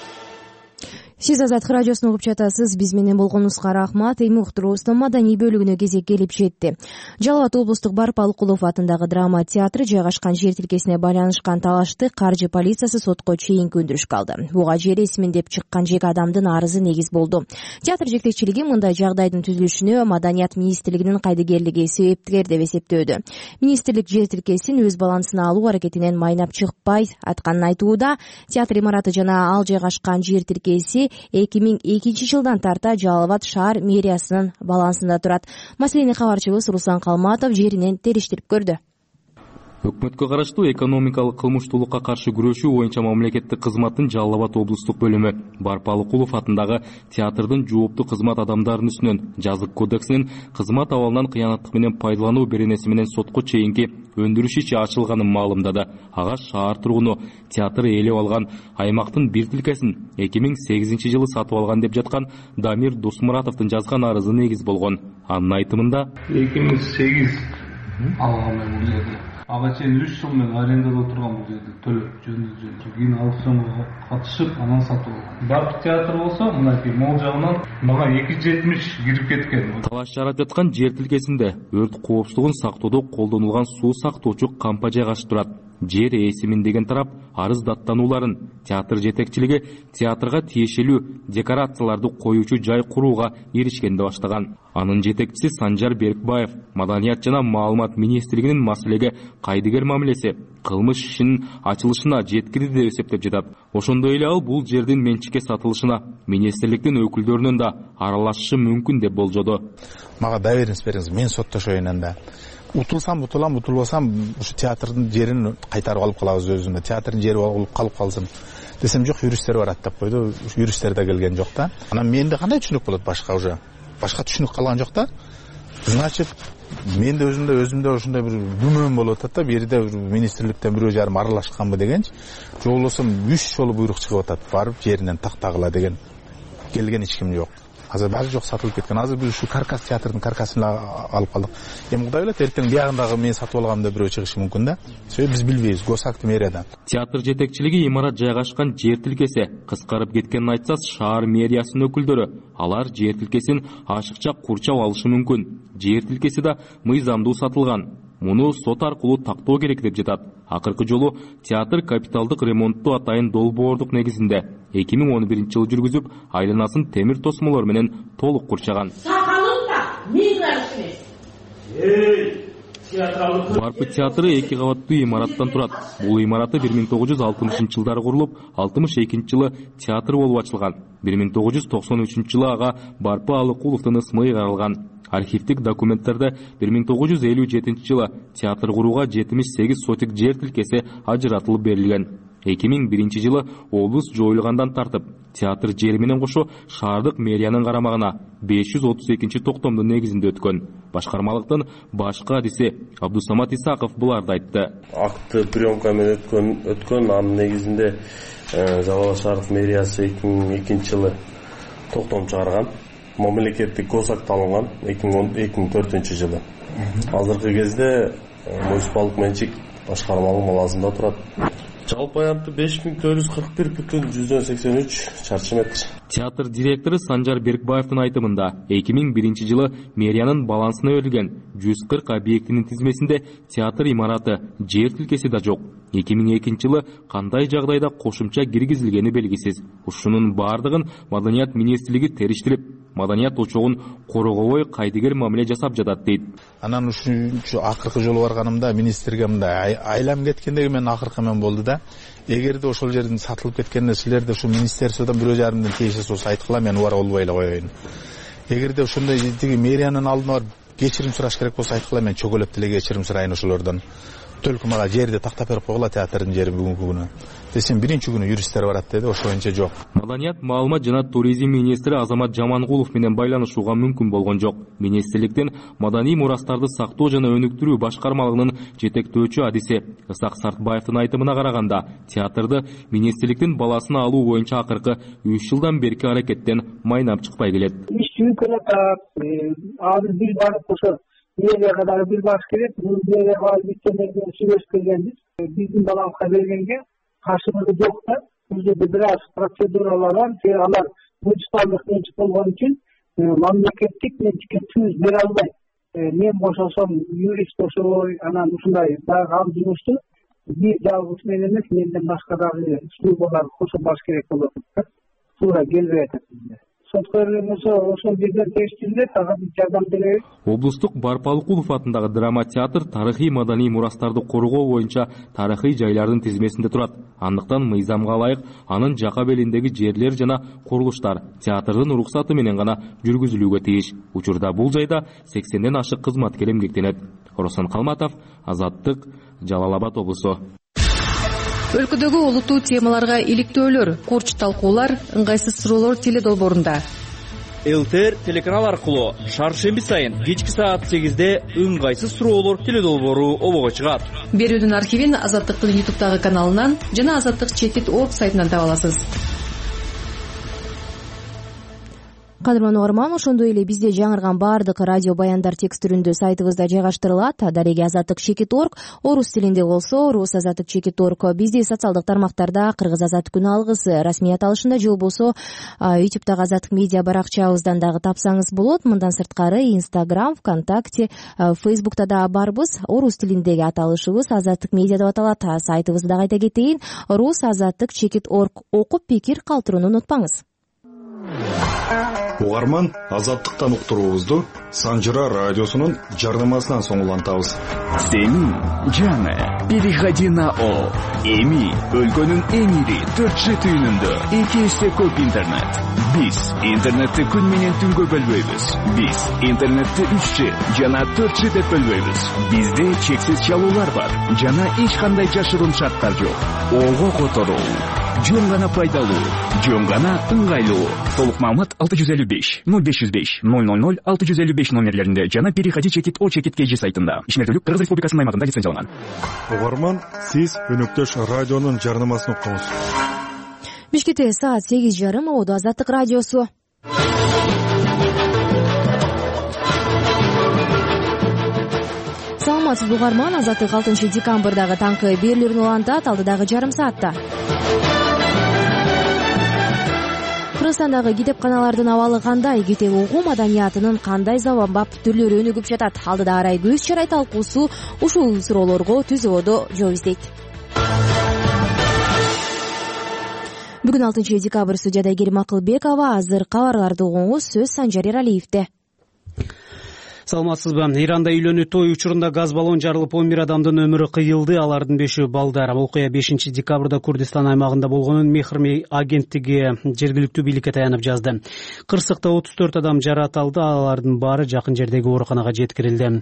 Сиз Азаттык радиосун угуп жатасыз. Биз менен болгонуңузга рахмат. Эми уктуруубуздун маданий бөлүгүнө кезек келип жетти. Жалал абад облустук Барпалыкулов атындагы драма театры жайгашкан жер тилкесине байланышкан талашты каржы полициясы сотко чейинки өндүрүшкө алды. Буга жер эсмин деп чыккан жеке адамдын арызы негиз болду. Театр жетекчилиги мындай жагдайдын түзүлүшүнө Маданият министрлигинин кайдыгерлиги себепкер деп эсептөөдө. Министрлик жер тилкесин өз балансына алуу аракетинен майнап чыкпай атканын айтууда. Театр имараты жана ал жайгашкан жер тилкеси эки миң экинчи жылдан тарта Жалал Абад шаар мэриясынын балансында турат. Маселени кабарчыбыз Руслан Калматов жеринен териштирип көрдү. Өкмөткө караштуу экономикалык кылмыштуулукка каршы күрөшүү боюнча мамлекеттик кызматтын Жалал Абад облустук бөлүмү Барпалыкулов атындагы театрдын жооптуу кызмат адамдарынын үстүнөн жазык кодексинин кызмат абалынан кыянаттык менен пайдалануу беренеси менен сотко чейинки өндүрүш иши ачылганын маалымдады. Ага шаар тургуну театр ээлеп алган аймактын бир тилкесин эки миң сегизинчи жылы сатып алган деп жаткан Дамир Дусмуратовдун жазган арызы негиз болгон. Анын айтымында эки миң сегиз алган бул жерде. Ага чейин үч жыл мен арендада отурган бул жерде төлөп жөндүп кийин аукционго катышып анан сатып алган. Барп театр болсо мынакей мол жагынан мага эки жүз жетимиш кирип кеткен. Талаш жаратып жаткан жер тилкесинде өрт коопсуздугун сактоодо колдонулган суу сактоочу кампа жайгашып турат. жер ээсимин деген тарап арыз даттанууларын, театр жетекчилиги театрга тиешелүү декорацияларды коюучу жай курууга эришкенди баштаган. Анын жетекчиси Санжар Беркбаев Маданият жана маалымат министрлигинин маселеге кайдыгер мамилеси кылмыш ишинин ачылышына жеткирди деп эсептеп жатат. Ошондой эле ал бул жердин менчикке сатылышына министрликтин өкүлдөрүнүн да аралашышы мүмкүн деп болжоду. Мага доверенность бериңиз, мен соттошоюн анда. Утулсам утулам, утулбасам ушу театрдын жерин кайтарып алып калабыз өзүнө. Театрдын жери болуп калып калсын десем, жок, юристтер бар аттап койду. Юристтер да келген жок да. Анан менде кандай түшүнүк болот башка уже? Башка түшүнүк калган жок да. Значит, менде өзүмдө өзүмдө ушундай бир күмөн болуп атат да, бир жерде министрликтен бирөө жарым аралашканбы дегенчи. Жок болсо үч жолу буйрук чыгып атат, барып жеринен тактагыла деген. Келген эч ким жок. Азыр баары жок, сатылып кеткен. Азыр биз ушу каркас театрдын каркасын алып калдык. Эми кудай билет, эртең биягындагы мен сатып алгам деп бирөө чыгышы мүмкүн да. Себеби биз билбейбиз, госакты мэрияда. Театр жетекчилиги имарат жайгашкан жер тилкеси кыскарып кеткенин айтса, шаар мэриясынын өкүлдөрү алар жер тилкесин ашыкча курчап алышы мүмкүн. Жер тилкеси да мыйзамдуу сатылган. Муну сот аркылуу тактоо керек деп жатат. Акыркы жолу театр капиталдык ремонтту атайын долбоордук негизинде эки миң он биринчи жылы жүргүзүп, айланасын темир тосмолор менен толук курчаган. Барпы театры эки кабаттуу имараттан турат. Бул имараты бир миң тогуз жүз алтымышынчы жылдары курулуп, алтымыш экинчи жылы театр болуп ачылган. бир миң тогуз жүз токсон үчүнчү жылы ага Барпы Алыкуловдун ысмы ыйгарылган. Архивдик документтерде бир миң тогуз жүз элүү жетинчи жылы театр курууга жетимиш сегиз сотик жер тилкеси ажыратылып берилген. эки миң биринчи жылы облус жоюлгандан тартып, театр жери менен кошо шаардык мэриянын карамагына беш жүз отуз экинчи токтомдун негизинде өткөн. Башкармалыктын башкы адиси Абдусамат Исаков буларды айтты. Акты приемка менен өткөн, өткөн анын негизинде Жалал абад шаардык мэриясы эки миң экинчи жылы токтом чыгарган. Мамлекеттик госакт алынган эки миң төртүнчү жылы. Азыркы кезде муниципалдык менчик башкармалык малазымда турат. Жалпы аянты беш миң төрт жүз кырк бир бүтүн жүздөн сексен үч чарчы метр. Театр директору Санжар Беркбаевдин айтымында эки миң биринчи жылы мэриянын балансына берилген жүз кырк объектинин тизмесинде театр имараты, жер тилкеси да жок. эки миң экинчи жылы кандай жагдайда кошумча киргизилгени белгисиз. Ушунун бардыгын Маданият министрлиги териштирип, маданият очогун коргобой кайдыгер мамиле жасап жатат дейт. Анан ушунчу акыркы жолу барганымда министрге мындай айлам кеткендеги мен акыркы мен болду да. Эгерде ошол жердин сатылып кеткенине силерде ушу министерстводон бирөө жарымдан тиешеси болсо айткыла, мен убара болбой эле коеюн. Эгерде ошондой тиги мэриянын алдына барып кечирим сураш керек болсо айткыла, мен чөгөлөп деле кечирим сурайын ошолордон. Только мага жерди тактап берип койгула, театрдын жери бүгүнкү күнү. Десем биринчи күнү юристтер барат деди, ошо боюнча жок. Маданият, маалымат жана туризм министри Азамат Жамангулов менен байланышууга мүмкүн болгон жок. Министрликтин маданий мурастарды сактоо жана өнүктүрүү башкармалыгынын жетектөөчү адиси Ысак Сартбаевдин айтымына караганда, театрды министрликтин баласына алуу боюнча акыркы үч жылдан берки аракеттен майнап чыкпай келет. Иш жүргөн атат, азыр бир барып ошо мэрияга дагы бир баш керек. Бул мэрияга биттенерден сүйлөшүп келгенбиз. Биздин баламызга бергенге каршылыгы жок да. Бул жерде бир аз процедуралар бар. Алар муниципалдык менчик болгон үчүн мамлекеттик менчикке түз бере албайт. Мен бошосом юрист бошобой, анан ушундай дагы ал жумушту бир жалгыз мен эмес, менден башка дагы службалар кошо баш керек болот. Туура келбей атат бизде. Облустук Барпы Алыкулов атындагы драма театр тарыхый маданий мурастарды коргоо боюнча тарыхый жайлардын тизмесинде турат. Андыктан мыйзамга ылайык анын жака белиндеги жерлер жана курулуштар театрдын уруксаты менен гана жүргүзүлүүгө тийиш. Учурда бул жайда сексенден ашык кызматкер эмгектенет. Оросон Калматов, Азаттык, Жалал абад облусу. Өлкөдөгү олуттуу темаларга иликтөөлөр, курч талкуулар, ыңгайсыз суроолор теледолбоорунда. эл тэ эр телеканал аркылуу шаршемби сайын кечки саат сегизде ыңгайсыз суроолор теледолбоору обого чыгат. Берүүнүн архивин Азаттыктын ютубтагы каналынан жана Азаттык чекит орг сайтынан таба аласыз. кадырлуу угарман, ошондой эле бизде жаңырган баардык радио баяндар текст түрүндө сайтыбызда жайгаштырылат. Дареги азаттык чекит точка орг, орус тилинде болсо рус азаттык чекит точка орг. Бизди социалдык тармактарда кыргыз азаттык күн алгысы расмий аталышында же болбосо ютубтагы азаттык медиа баракчабыздан дагы тапсаңыз болот. Мындан сырткары Инстаграм, ВКонтакте, Фейсбукта да барбыз. Орус тилиндеги аталышыбыз азаттык медиа деп аталат. Сайтыбызды дагы айта кетейин, рус азаттык чекит точка орг. Окуп пикир калтырууну унутпаңыз. Угарман, азаттыктан уктуруубузду Санжыра радиосунун жарнамасынан соң улантабыз. Сенин жаңы переходи на О. Эми өлкөнүн эң ири төрт жи түйүнүндө эки эсе көп интернет. Биз интернетти күн менен түнгө бөлбөйбүз. Биз интернетти үч жи жана төрт жи деп бөлбөйбүз. Бизде чексиз чалуулар бар жана эч кандай жашыруун шарттар жок. Ого которуу жөн гана пайдалуу, жөн гана ыңгайлуу. Толук маалымат алты жүз элүү беш ноль беш жүз беш ноль ноль ноль алты жүз элүү беш номерлеринде жана переходи чекит о чекит kg сайтында. Ишмердүүлүк Кыргыз Республикасынын аймагында лицензияланган. Угарман, сиз өнөктөш радионун жарнамасын уктуңуз. Бишкекте саат сегиз жарым, Ободо азаттык радиосу. Саламатсызбы угарман, азаттык алтынчы декабрдагы таңкы берүүлөрүн улантат, алдыдагы жарым саатта. Кыргызстандагы китепканалардын абалы кандай, китеп окуу маданиятынын кандай заманбап түрлөрү өнүгүп жатат? Алдыда арай көз чарай талкуусу ушул суроолорго Түз Ободо жооп издейт. Бүгүн алтынчы декабрь, студияда Айгерим Акылбекова. Азыр кабарларды угуңуз, сөз Санжар Эралиевде. Саламатсызбы. Иранда үйлөнүү той учурунда газ баллон жарылып он бир адамдын өмүрү кыйылды, алардын бешөө балдар. Окуя бешинчи декабрда Курдистан аймагында болгонун Мехрми агенттиги жергиликтүү бийликке таянып жазды. Кырсыкта отуз төрт адам жаракат алды, алардын баары жакын жердеги ооруканага жеткирилди.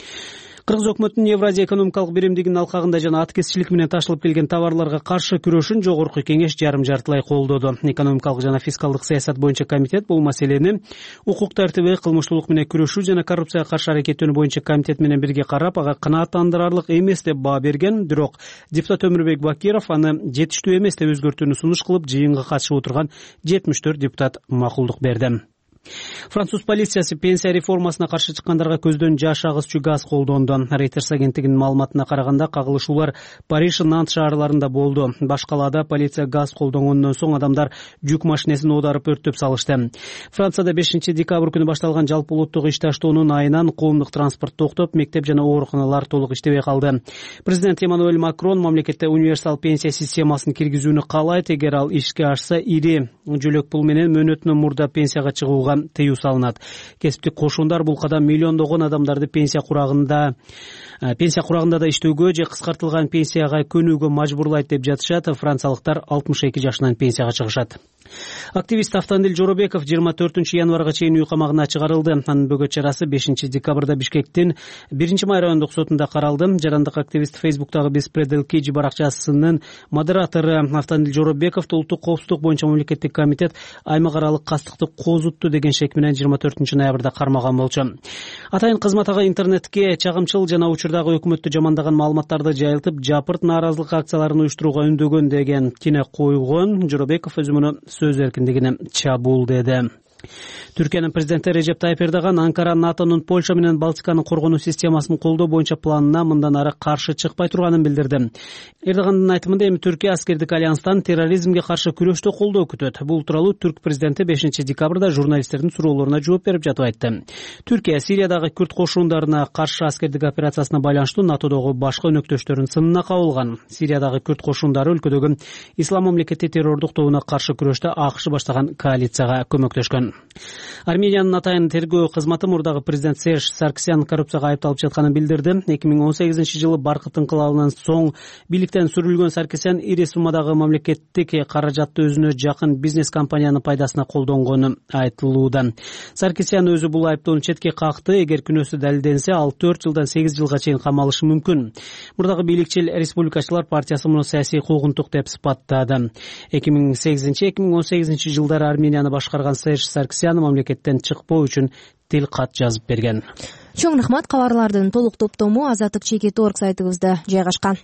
Кыргыз өкмөтүнүн Евразия экономикалык биримдигинин алкагында жана аткезчилик менен ташылып келген товарларга каршы күрөшүн жогорку кеңеш жарым жартылай колдоду. Экономикалык жана фискалдык саясат боюнча комитет бул маселени укук тартиби, кылмыштуулук менен күрөшүү жана коррупцияга каршы аракеттенүү боюнча комитет менен бирге карап, ага канааттандырарлык эмес деп баа берген. Бирок депутат Өмүрбек Бакиров аны жетиштүү эмес деп өзгөртүүнү сунуш кылып, жыйынга катышып отурган жетимиш төрт депутат макулдук берди. Француз полициясы пенсия реформасына каршы чыккандарга көздөн жаш агызчу газ колдонду. Reuters агенттигинин маалыматына караганда, кагылышуулар Париж, Нант шаарларында болду. Баш калаада полиция газ колдонгондон соң адамдар жүк машинесин оодарып өрттөп салышты. Францияда бешинчи декабрь күнү башталган жалпы улуттук иш таштоонун айынан коомдук транспорт токтоп, мектеп жана ооруканалар толук иштебей калды. Президент Эммануэль Макрон мамлекетте универсал пенсия системасын киргизүүнү каалайт. Эгер ал ишке ашса, ири жөлөк пул менен мөөнөтүнөн мурда пенсияга чыгууга тыюу салынат. Кесиптик кошундар бул кадам миллиондогон адамдарды пенсия курагында пенсия курагында да иштөөгө же кыскартылган пенсияга көнүүгө мажбурлайт деп жатышат. Франциялыктар алтымыш эки жашынан пенсияга чыгышат. Активист Автандил Жоробеков жыйырма төртүнчү январга чейин үй камагына чыгарылды. Анын бөгөт чарасы бешинчи декабрда Бишкектин биринчи май райондук сотунда каралды. Жарандык активист Фейсбуктагы Беспредел Кеджи баракчасынын модератору Автандил Жоробековду улуттук коопсуздук боюнча мамлекеттик комитет аймак аралык кастыкты козутту деген шек менен жыйырма төртүнчү ноябрда кармаган болчу. Атайын кызмат ага интернетке чагымчыл жана учурдагы өкмөттү жамандаган маалыматтарды жайылтып, жапырт нааразылык акцияларын уюштурууга үндөгөн деген кине койгон. Жоробеков өзү муну сөз эркиндигине чабуул деди. Түркиянын президенти Режеп Тайып Эрдоган Анкара НАТОнун Польша менен Балтиканын коргонуу системасын колдоо боюнча планына мындан ары каршы чыкпай турганын билдирди. Эрдогандын айтымында, эми Түркия аскердик альянстан терроризмге каршы күрөштө колдоо күтөт. Бул тууралуу түрк президенти бешинчи декабрда журналисттердин суроолоруна жооп берип жатып айтты. Түркия Сириядагы күрд кошундарына каршы аскердик операциясына байланыштуу НАТОдогу башка өнөктөштөрүн сынына кабылган. Сириядагы күрд кошундары өлкөдөгү Ислам мамлекети террордук тобуна каршы күрөштө АКШ баштаган коалицияга көмөктөшкөн. Армениянын атайын тергөө кызматы мурдагы президент Серж Сарксян коррупцияга айыпталып жатканын билдирди. эки миң он сегизинчи жылы Баркыт инкылабынан соң бийликтен сүрүлгөн Сарксян ири суммадагы мамлекеттик каражатты өзүнө жакын бизнес компаниянын пайдасына колдонгону айтылууда. Сарксян өзү бул айыптоону четке какты. Эгер күнөөсү далилденсе, ал төрт жылдан сегиз жылга чейин камалышы мүмкүн. Мурдагы бийликчил Республикачылар партиясы муну саясий куугунтук деп сыпаттады. эки миң сегизинчи эки миң он сегизинчи жылдары Арменияны башкарган Серж Сарксян мамлекеттен чыкпоо үчүн тил кат жазып берген. Чоң рахмат. Кабарлардын толук топтому азаттык чекит точка орг сайтыбызда жайгашкан.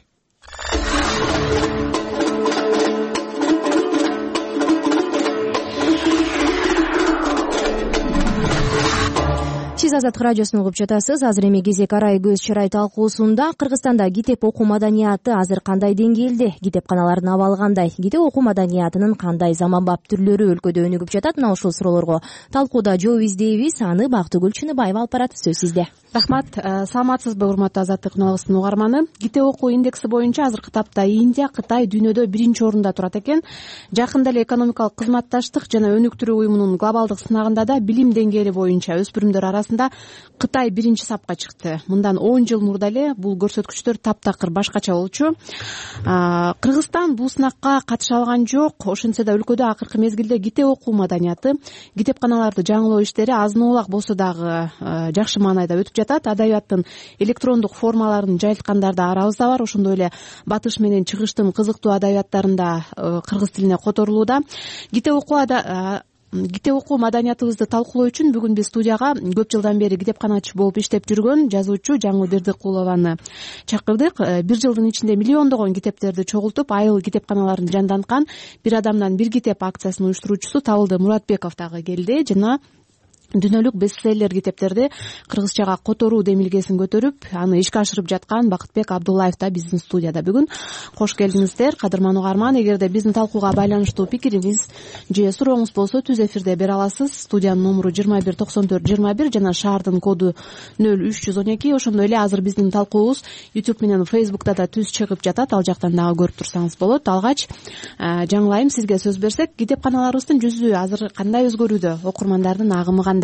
Азаттык радиосун угуп жатасыз. Азыр эми кезек арай көз чырай талкуусунда Кыргызстанда китеп окуу маданияты азыр кандай деңгээлде, китепканалардын абалы кандай, китеп окуу маданиятынын кандай заманбап түрлөрү өлкөдө өнүгүп жатат? Мына ушул суроолорго талкууда жооп издейбиз. Аны Бактыгүл Чыныбаева алып барат. Сөз сизде. Рахмат. Саламатсызбы урматтуу Азаттык уналыгынын угарманы? Китеп окуу индекси боюнча азыркы тапта Индия, Кытай дүйнөдө биринчи орунда турат экен. Жакында эле экономикалык кызматташтык жана өнүктүрүү уюмунун глобалдык сынагында да билим деңгээли боюнча өспүрүмдөр арасында Кытай биринчи сапка чыкты. Мындан он жыл мурда эле бул көрсөткүчтөр таптакыр башкача болчу. Кыргызстан бул сынакка катыша алган жок. Ошентсе да өлкөдө акыркы мезгилде китеп окуу маданияты, китепканаларды жаңылоо иштери азын-улак болсо дагы жакшы маанайда өтүп жатат. Адабияттын электрондук формаларын жайылткандар да арабызда бар. Ошондой эле батыш менен чыгыштын кызыктуу адабияттарында кыргыз тилине которулууда. Китеп окуу Китеп окуу маданиятыбызды талкуулоо үчүн бүгүн биз студияга көп жылдан бери китепканачы болуп иштеп жүргөн жазуучу Жаңыл Бердикулованы чакырдык. Бир жылдын ичинде миллиондогон китептерди чогултуп, айыл китепканаларын жанданткан «Бир адамдан бир китеп» акциясынын уюштуруучусу Табылды Муратбеков дагы келди жана дүйнөлүк бестселлер китептерди кыргызчага которуу демилгесин көтөрүп, аны ишке ашырып жаткан Бакытбек Абдуллаев да биздин студияда бүгүн. Кош келдиңиздер, кадырман угарман. Эгерде биздин талкууга байланыштуу пикириңиз же сурооңуз болсо түз эфирде бере аласыз. Студиянын номуру жыйырма бир токсон төрт жыйырма бир жана шаардын коду нөл үч жүз он эки. Ошондой эле азыр биздин талкуубуз YouTube менен Facebook'та да түз чыгып жатат. Ал жактан дагы көрүп турсаңыз болот. Алгач Жаңыл айым, сизге сөз берсек, китепканаларыбыздын жүзү азыр кандай өзгөрүүдө? Окурмандардын агымы кандай?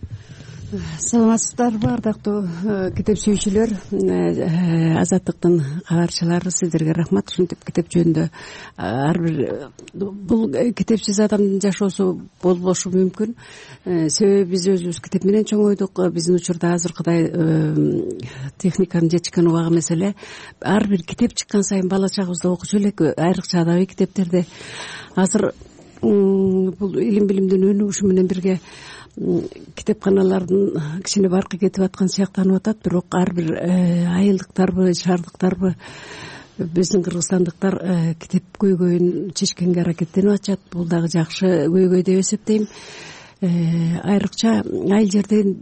Саламатсыздарбы, ардактуу китеп сүйүүчүлөр, Азаттыктын кабарчылары, сиздерге рахмат. Ушинтип китеп жөнүндө ар бир бул китепсиз адамдын жашоосу болбошу мүмкүн. Себеби биз өзүбүз китеп менен чоңойдук. Биздин учурда азыркыдай техниканын жетишкен убагы эмес эле. Ар бир китеп чыккан сайын бала чагыбызда окучу элек, айрыкча адабий китептерди. Азыр бул илим билимдин өнүгүшү менен бирге китепканалардын кичине баркы кетип аткан сыяктанып атат. Бирок ар бир айылдыктарбы, шаардыктарбы, биздин кыргызстандыктар китеп көйгөйүн чечкенге аракеттенип атышат. Бул дагы жакшы көйгөй деп эсептейм. Айрыкча айыл жерден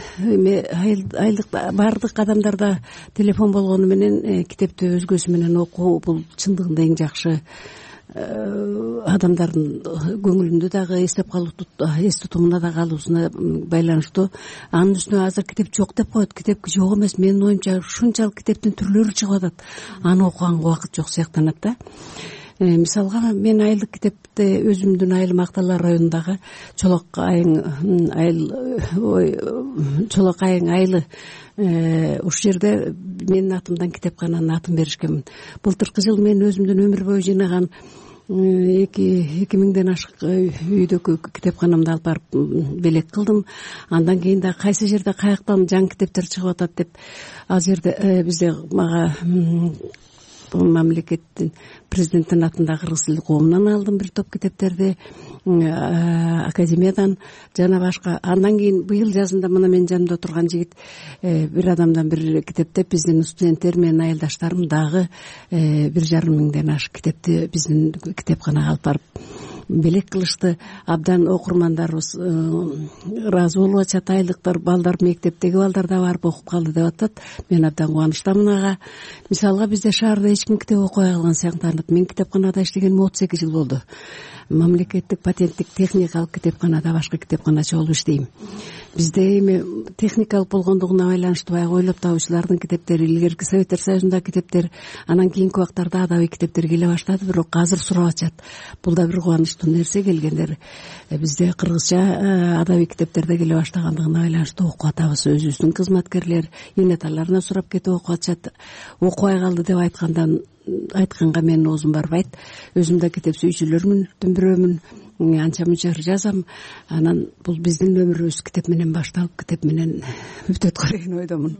айылдык баардык адамдарда телефон болгону менен китепти өзгөсү менен окуу бул чындыгында эң жакшы адамдардын көңүлүндө дагы эстеп калуу, эс тутумуна да калуусуна байланыштуу. Анын үстүнө азыр китеп жок деп коет. Китеп жок эмес, менин оюмча ушунчалык китептин түрлөрү чыгып атат. Аны окуганга убакыт жок сыяктанат да. Мисалга мен айылдык китепти өзүмдүн айылым Акталар районундагы Чолок айың айыл Чолок айың айылы ушул жерде менин атымдан китепкананын атын беришкенмин. Былтыркы жыл мен өзүмдүн өмүр бою жыйнаган эки эки миңден ашык үйдөгү китепканамды алып барып белек кылдым. Андан кийин да кайсы жерде каяктан жаңы китептер чыгып атат деп ал жерде бизде мага мамлекеттин президенттин атында кыргыз тил коомунан алдым бир топ китептерди, академиядан жана башка. Андан кийин быйыл жазында мына менин жанымда отурган жигит бир адамдан бир китеп деп биздин студенттер менен айылдаштарым дагы бир жарым миңден ашык китепти биздин китепканага алып барып белек кылышты. Абдан окурмандарыбыз ыраазы болуп атышат. Айылдыктар балдар, мектептеги балдар да барып окуп калды деп атат. Мен абдан кубанычтамын ага. Мисалга бизде шаарда эч ким китеп окубай калган сыяктанат. Мен китепканада иштегениме отуз эки жыл болду. Мамлекеттик патенттик техникалык китепканада башкы китепканачы болуп иштейм. Бизде эми техникалык болгондугуна байланыштуу баягы ойлоп табуучулардын китептери, илгерки Советтер Союзундагы китептер, анан кийинки убактарда адабий китептер келе баштады. Бирок азыр сурап атышат. Бул да бир кубанычтуу нерсе. Келгендер бизде кыргызча адабий китептерде келе баштагандыгына байланыштуу окуп атабыз. Өзүбүздүн кызматкерлер эне аталарына сурап кетип окуп атышат. Окубай калды деп айткандан айтканга менин оозум барбайт. Өзүм да китеп сүйүүчүлөрмүн, бирөмүн, анча мынча жазам. Анан бул биздин өмүрүбүз китеп менен башталып, китеп менен бүтөт го деген ойдомун.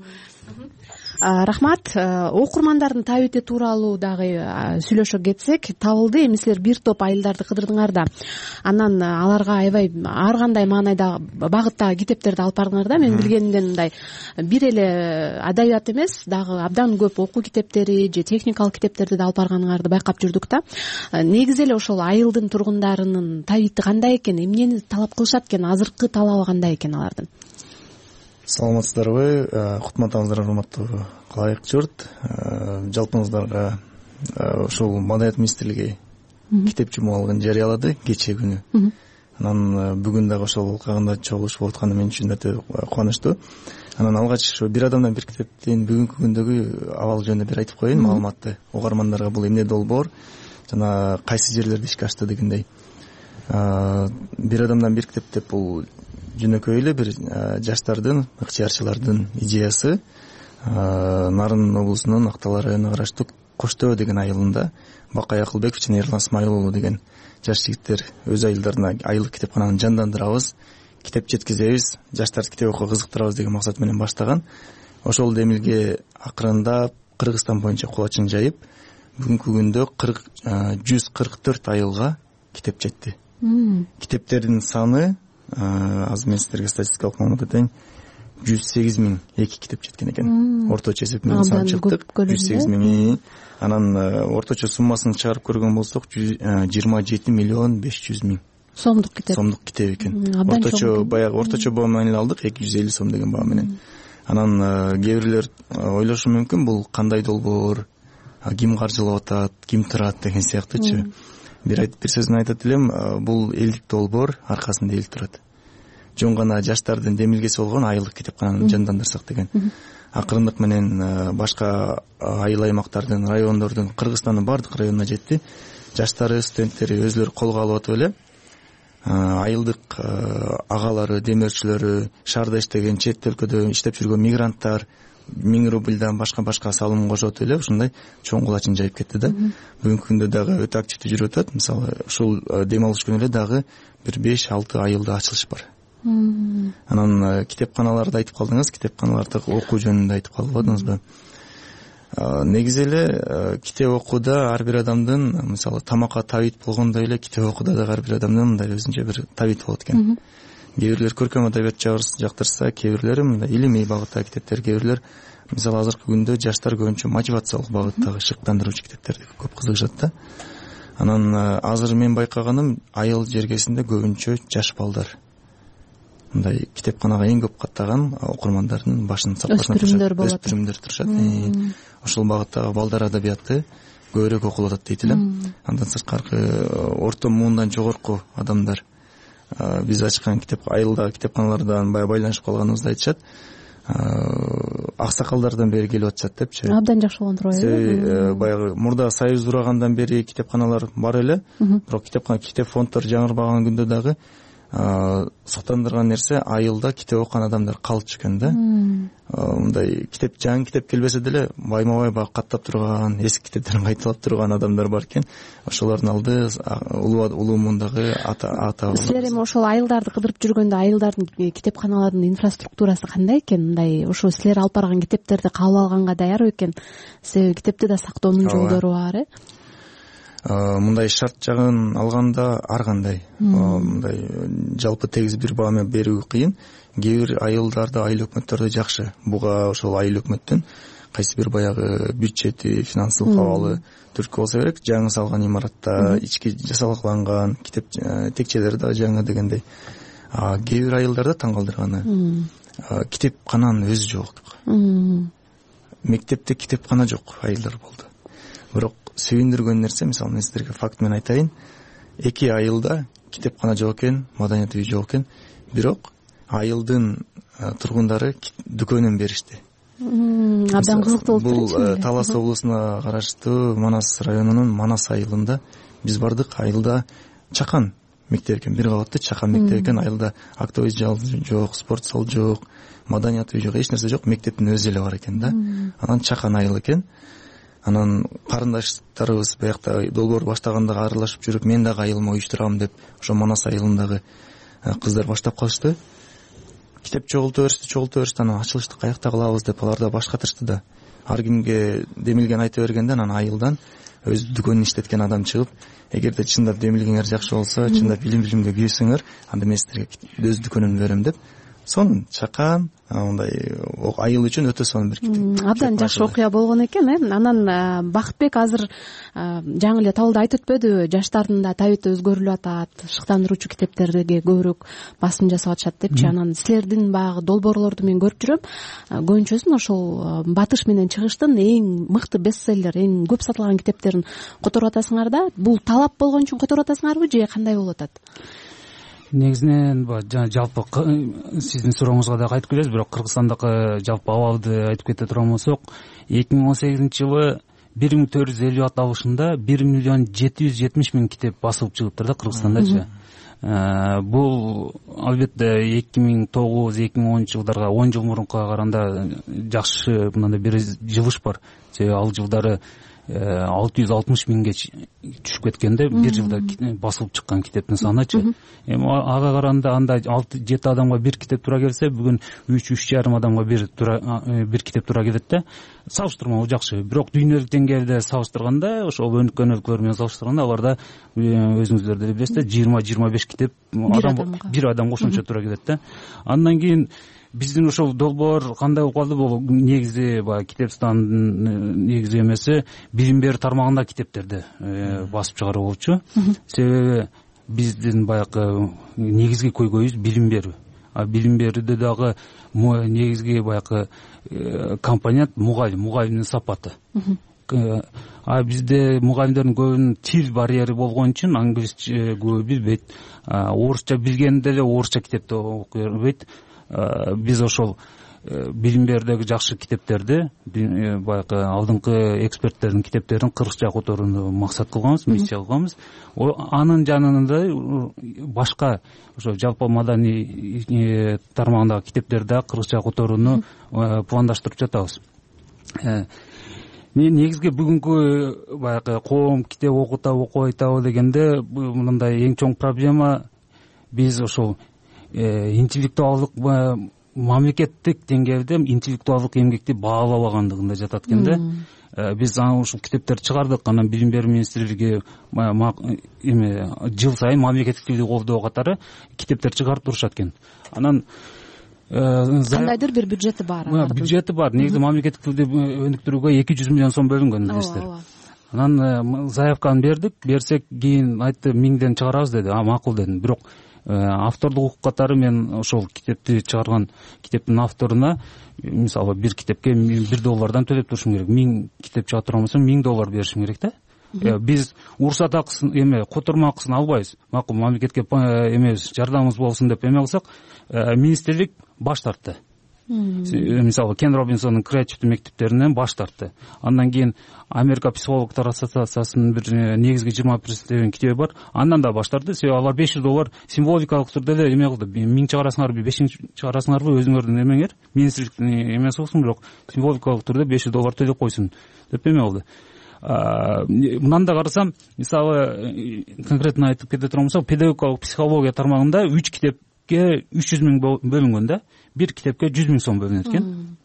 Рахмат. Окурмандардын табити тууралуу дагы сүйлөшө кетсек, табылды. Эми силер бир топ айылдарды кыдырдыңар да, анан аларга аябай ар кандай маанайда багыттагы китептерди алып бардыңар да. Мен билгенимден мындай бир эле адабият эмес, дагы абдан көп окуу китептери же техникалык китептерди да алып барганыңарды байкап жүрдүк да. Негизи эле ошол айылдын тургундарынын табити кандай экен, эмнени талап кылышат экен, азыркы талабы кандай экен алардын? саламатсыздарбы, кутмандыңыздар урматтуу калайык журт. Жалпыңыздарга ушул Маданият министрлиги китеп жумалыгын жарыялады кечээ күнү. Анан бүгүн дагы ошол кагында чогулуш болуп атканы мен үчүн өтө кубанычтуу. Анан алгач ушу бир адамдан бир китептин бүгүнкү күндөгү абалы жөнүндө бир айтып коеюн, маалыматты угармандарга. Бул эмне долбоор жана кайсы жерлерде ишке ашты дегендей. Бир адамдан бир китеп деп бул жөнөкөй эле бир жаштардын, ыктыярчылардын идеясы. Нарын облусунун Актал районуна караштуу Кош Төө деген айылында Бакай Акылбеков жана Эрлан Смайыл уулу деген жаш жигиттер өз айылдарына айылдык китепкананы жандандырабыз, китеп жеткизебиз, жаштарды китеп окууга кызыктырабыз деген максат менен баштаган. Ошол демилге акырындап Кыргызстан боюнча кулачын жайып, бүгүнкү күндө жүз кырк төрт айылга китеп жетти. Китептердин саны азыр мен сиздерге статистикалык маалымат айтайын, жүз сегиз миң эки китеп жеткен экен. Орточо эсеп менен сан чыктык, жүз сегиз миң. Анан орточо суммасын чыгарып көргөн болсок, жыйырма жети миллион беш жүз миң сомдук китеп. Сомдук китеп экен. Орточо баягы орточо баа менен алдык, эки жүз элүү сом деген баа менен. Анан кээ бирлер ойлошу мүмкүн, бул кандай долбоор, ким каржылап атат, ким турат деген сыяктуучу. Бир айтып бир сөзүн айтат элем, бул элдик долбоор, аркасында эл турат. Жөн гана жаштардын демилгеси болгон айылдык китепкананы жандандырсак деген. Акырындык менен башка айыл аймактардын, райондордун, Кыргызстандын бардык районуна жетти. Жаштары, студенттери өзүлөрү колго алып атып эле айылдык агалары, демөөрчүлөрү, шаарда иштеген, чет өлкөдө иштеп жүргөн мигранттар миң рубльдан башка-башка салым кошот эле ушундай чоң кулачын жайып кетти да. Бүгүнкү күндө дагы өтө активдүү жүрүп атат. Мисалы, ушул дем алыш күнү эле дагы бир беш алты айылда ачылыш бар. Анан китепканаларды айтып калдыңыз, китепканаларды окуу жөнүндө айтып калбадыңызбы? Негизи эле китеп окууда ар бир адамдын, мисалы, тамакка табит болгондой эле китеп окууда дагы ар бир адамдын мындай өзүнчө бир табит болот экен. Кээ бирлер көркөм адабият жактырса, кээ бирлери мындай илимий багыттагы китептер, кээ бирлер мисалы азыркы күндө жаштар көбүнчө мотивациялык багыттагы шыктандыруучу китептерди көп кызыгышат да. Анан азыр мен байкаганым айыл жергесинде көбүнчө жаш балдар. Мындай китепканага эң көп каттаган окурмандардын башын сапкасына турушат. Өспүрүмдөр турушат. Ошол багыттагы балдар адабияты көбүрөөк окулуп атат дейт элем. Андан сырткары орто муундан жогорку адамдар биз ачкан китеп айылдагы китепканалардан баягы байланышып калганыбызды айтышат. Аксакалдардан бери келип атышат депчи. Абдан жакшы болгон турбайбы? Баягы мурда союз урагандан бери китепканалар бар эле, бирок китепкана китеп фонддор жаңырбаган күндө дагы суктандырган нерсе айылда китеп окуган адамдар калчу экен да. Мындай китеп жаңы китеп келбесе деле байма-бай баягы каттап турган, эски китептерин кайталап турган адамдар бар экен. Ошолордун алды улуу мундагы ата. Силер эми ошол айылдарды кыдырып жүргөндө айылдардын китепканаларынын инфраструктурасы кандай экен? Мындай ошо силер алып барган китептерди кабыл алганга даярбы экен? Себеби китепти да сактоонун жолдору бар, э? Мындай шарт жагын алганда ар кандай мындай жалпы тегиз бир баа менен берүү кыйын. Кээ бир айылдарда, айыл өкмөттөрдө жакшы. Буга ошол айыл өкмөттүн кайсы бир баягы бюджети, финансылык абалы түрткү болсо керек. Жаңы салган имаратта ички жасалганган китеп текчелери да жаңы дегендей. Кээ бир айылдарда таң калтырганы китепкананын өзү жок. Мектепте китепкана жок айылдар болду. Бирок сүйүндүргөн нерсе, мисалы мен сиздерге факт менен айтайын, эки айылда китепкана жок экен, маданият үйү жок экен, бирок айылдын тургундары дүкөнүн беришти. Абдан кызыктуу болуп турчу. Бул Талас облусуна караштуу Манас районунун Манас айылында биз бардык. Айылда чакан мектеп экен, бир кабаттуу чакан мектеп экен. Айылда актовый зал жок, спорт зал жок, маданият үйү жок, эч нерсе жок, мектептин өзү эле бар экен да. Анан чакан айыл экен. Анан карындаштарыбыз биякта долбоор баштаганда аралашып жүрүп, мен дагы айылыма уюштурам деп, ошо Манас айылындагы кыздар баштап калышты. Китеп чогулту беришти, чогулту беришти, анан ачылышты каякта кылабыз деп алар да баш катышты да. Ар кимге демилген айта бергенде анан айылдан өз дүкөнүн иштеткен адам чыгып, эгерде чындап демилгеңер жакшы болсо, чындап илим билимге күйсөңөр, анда мен силерге өз дүкөнүмдү берем деп сонун чакан мындай айыл үчүн өтө сонун бир китеп. Абдан жакшы окуя болгон экен э анан Бакытбек азыр жаңы эле Табылда айтып өтпөдүбү, жаштардын да табити өзгөрүлүп атат, шыктандыруучу китептерге көбүрөөк басым жасап атышат депчи. Анан силердин баягы долбоорлорду мен көрүп жүрөм, көбүнчөсүн ошол батыш менен чыгыштын эң мыкты бестселлер, эң көп сатылган китептерин которуп атасыңар да. Бул талап болгон үчүн которуп атасыңарбы же кандай болуп атат? Негизинен жалпы сиздин сурооңузга да кайтып келебиз, бирок Кыргызстандагы жалпы абалды айтып кете турган болсок, эки миң он сегизинчи жылы бир миң төрт жүз элүү аталышында бир миллион жети жүз жетимиш миң китеп басылып чыгыптыр да Кыргызстандачы. Бул албетте эки миң тогуз эки миң онунчу жылдарга он жыл мурункуга караганда жакшы мындай бир жылыш бар. Себеби ал жылдары алты жүз алтымыш миңге түшүп кеткенде бир жылда басылып чыккан китептин санычы. Эми ага караганда анда алты жети адамга бир китеп туура келсе, бүгүн үч үч жарым адамга бир бир китеп туура келет да. Салыштырмалуу жакшы. Бирок дүйнөлүк деңгээлде салыштырганда, ошол өнүккөн өлкөлөр менен салыштырганда аларда өзүңүздөр деле билесиздер, жыйырма жыйырма беш китеп бир адамга ошончо туура келет да. Андан кийин биздин ошол долбоор кандай болуп калды? Бул негизи баягы Китепстандын негизи эмеси билим берүү тармагында китептерди басып чыгаруу болчу. Себеби биздин баягы негизги көйгөйүбүз билим берүү. А билим берүүдө дагы негизги баягы компонент мугалим, мугалимдин сапаты. А бизде мугалимдердин көбүнүн тил барьери болгон үчүн англисче көбү билбейт. Орусча билгени деле орусча китепти окуй бербейт. Биз ошол билим берүүдөгү жакшы китептерди, баягы алдыңкы эксперттердин китептерин кыргызча которууну максат кылганбыз, миссия кылганбыз. Анын жанында башка ошо жалпы маданий тармагындагы китептерди да кыргызча которууну пландаштырып жатабыз. Негизги бүгүнкү баягы коом китеп окутабы, окубайтабы дегенде мындай эң чоң проблема биз ошол интеллектуалдык мамлекеттик деңгээлде интеллектуалдык эмгекти баалабагандыгында жатат экен да. Биз ушул китептерди чыгардык, анан билим берүү министрлиги эме жыл сайын мамлекеттик тилди колдоо катары китептер чыгарып турушат экен. Анан кандайдыр бир бюджети бар. Бюджети бар. Негизи мамлекеттик тилди өнүктүрүүгө эки жүз миллион сом бөлүнгөн билесиздер. Анан заявканы бердик, берсек кийин айтты миңден чыгарабыз деди. А макул дедим. Бирок автордук укук катары мен ошол китепти чыгарган китептин авторуна мисалы бир китепке бир доллардан төлөп турушум керек. Миң китеп чыга турган болсо миң доллар беришим керек да. Биз уруксат акысын эме которма акысын албайбыз. Макул мамлекетке эмебиз жардамыбыз болсун деп эме кылсак, министрлик баш тартты. Мисалы Кен Робинсондун креативдүү мектептеринен баш тартты. Андан кийин Америка психологдор ассоциациясынын бир негизги жыйырма бир китеби бар. Андан да баш тартты. Себеби алар беш жүз доллар символикалык түрдө эле эме кылды. Миң чыгарасыңарбы, бешиң чыгарасыңарбы өзүңөрдүн эмеңер, министрликтин эмеси болсун, бирок символикалык түрдө беш жүз доллар төлөп койсун деп эме кылды. Мындан да карасам, мисалы конкретно айтып кете турган болсок, педагогикалык психология тармагында үч китепке үч жүз миң бөлүнгөн да. Бир китепке жүз миң сом бөлүнөт экен.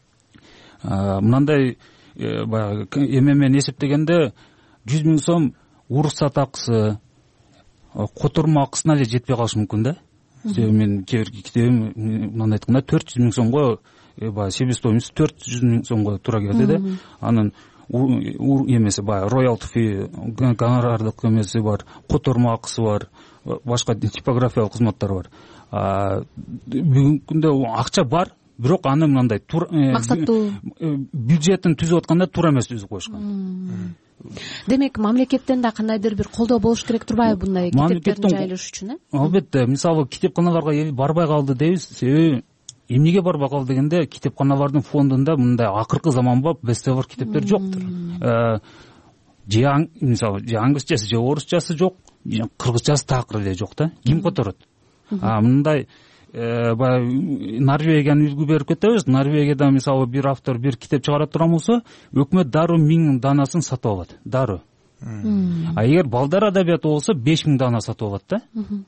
Мындай баягы эме менен эсептегенде жүз миң сом уруксат акысы, которма акысына эле жетпей калышы мүмкүн да. Себеби мен кээ бир китебим мындай айтканда төрт жүз миң сомго баягы себестоимость төрт жүз миң сомго туура келди да. Анын эмеси баягы роялти фи, гонорардык эмеси бар, которма акысы бар, башка типографиялык кызматтар бар. Бүгүнкү күндө акча бар, бирок аны мындай максаттуу бюджетин түзүп атканда туура эмес түзүп коюшкан. Демек, мамлекеттен да кандайдыр бир колдоо болуш керек турбайбы bunday китептердин жайылышы үчүн? Албетте, мисалы китепканаларга эл барбай калды дейбиз. Себеби эмнеге барбай калды дегенде, китепканалардын фондунда мындай акыркы заманбап бестселлер китептер жоктур. Же мисалы же англисчеси же орусчасы жок, кыргызчасы такыр эле жок да. Ким которот? А мындай Норвегияны үлгү берип кетебиз. Норвегияда мисалы бир автор бир китеп чыгара турган болсо, өкмөт дароо миң данасын сатып алат. Дароо. А эгер балдар адабияты болсо беш миң дана сатып алат да.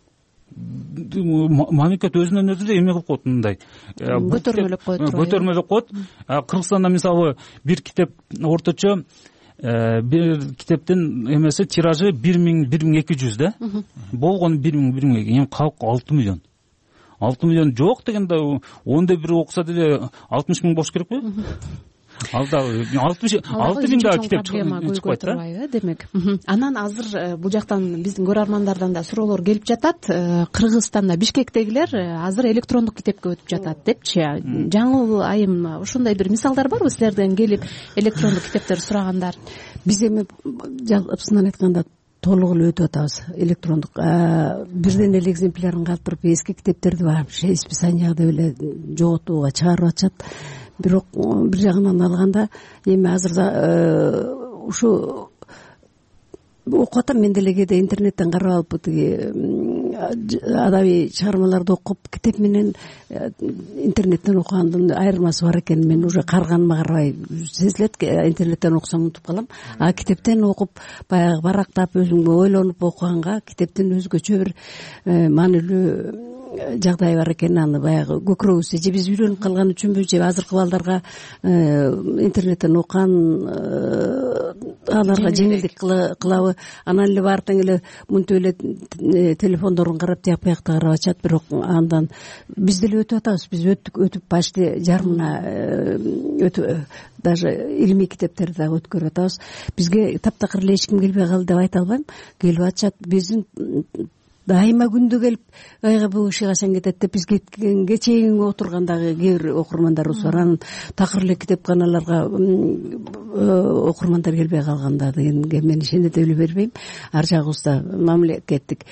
Мамлекет өзүнөн өзү эме кылып коет, мындай көтөрмөлөп коет. Көтөрмөлөп коет. Кыргызстанда мисалы бир китеп орточо бир китептин эмеси тиражы бир миң бир миң эки жүз да. Болгону бир миң бир миң эки, эми калк алты миллион. алты миллион жок дегенде ондо бир окуса деле алтымыш миң болуш керекпи? Ал да алты миң да китеп чыкпайт да. Демек анан азыр бул жактан биздин көрөрмандардан да суроолор келип жатат. Кыргызстанда Бишкектегилер азыр электрондук китепке өтүп жатат депчи. Жаңыл айым ушундай бир мисалдар барбы силерден келип электрондук китептер сурагандар? Биз эми жалпысынан айтканда толук эле өтүп атабыз электрондук. Бирден эле экземплярын калтырып эски китептерди вообще списанияга деп эле жоготууга чыгарып атышат. Бирок бир жагынан алганда эми азыр ушу окуп атам мен деле кээде интернеттен карап алып тиги адабий чыгармаларды окуп китеп менен интернеттен окугандын айырмасы бар экенин мен уже карыганыма карабай сезилет. Интернеттен окусам унутуп калам, а китептен окуп баягы барактап өзүңө ойлонуп окуганга китептин өзгөчө бир маанилүү жагдай бар экен. Аны баягы көкүрөгүбүздө же биз үйрөнүп калган үчүнбү, же азыркы балдарга интернеттен окуган аларга жеңилдик кылабы, анан эле баары тең эле мынтип эле телефондорун карап тияк биякта карап атышат. Бирок андан биз деле өтүп атабыз. Биз өттүк өтүп почти жарымына өтүп, даже илимий китептерди дагы өткөрүп атабыз. Бизге таптакыр эле эч ким келбей калды деп айта албайм, келип атышат. Биздин дайыма күндө келип айга бул иши качан кетет деп биз кеткенге чейин отургандагы кээ бир окурмандарыбыз бар. Анан такыр эле китепканаларга окурмандар келбей калганда дегенге мен ишенет эле бербейм. Ар жагыбызда мамлекеттик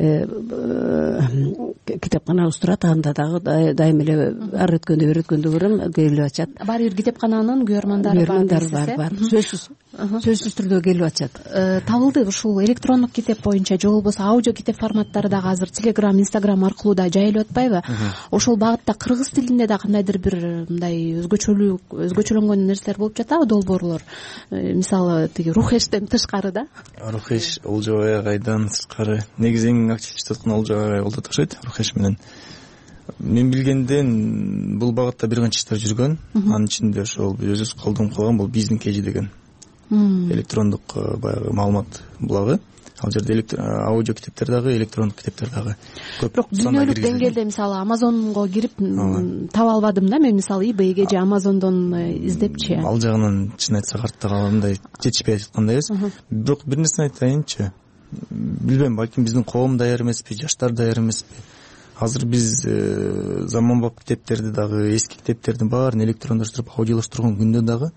китепканабыз турат, анда дагы дайыма эле ар өткөндө бир өткөндө көрөм келип атышат. Бар бир китепкананын көрөрмандары бар. Бар, бар. Сөзсүз сөзсүз түрдө келип атышат. Табылды ушул электрондук китеп боюнча же болбосо аудио китеп форматтары дагы азыр Telegram, Instagram аркылуу да жайылып атпайбы? Ошол багытта кыргыз тилинде да кандайдыр бир мындай өзгөчөлүк, өзгөчөлөнгөн нерселер болуп жатабы, долбоорлор? Мисалы тиги Рухештен тышкары да? Рухеш Олжобай агайдан тышкары негизи эң активдүү иштеп аткан Олжобай агай болуп окшойт. Рухеш менен мен билгенден бул багытта бир канча иштер жүргөн. Анын ичинде ошол өзүбүз колдонуп калган бул биздин кежи деген электрондук баягы маалымат булагы. Ал жерде аудио китептер дагы, электрондук китептер дагы көп. Бирок дүйнөлүк деңгээлде мисалы Amazonго кирип таба албадым да. Мен мисалы eBayге же Amazonдон издепчи. Ал жагынан чын айтсак артта калгандай жетишпей жаткандайбыз. Бирок бир нерсени айтайынчы. Билбейм, балким биздин коом даяр эмеспи, жаштар даяр эмеспи. Азыр биз заманбап китептерди дагы, эски китептердин баарын электрондоштуруп, аудиолоштурган күндө дагы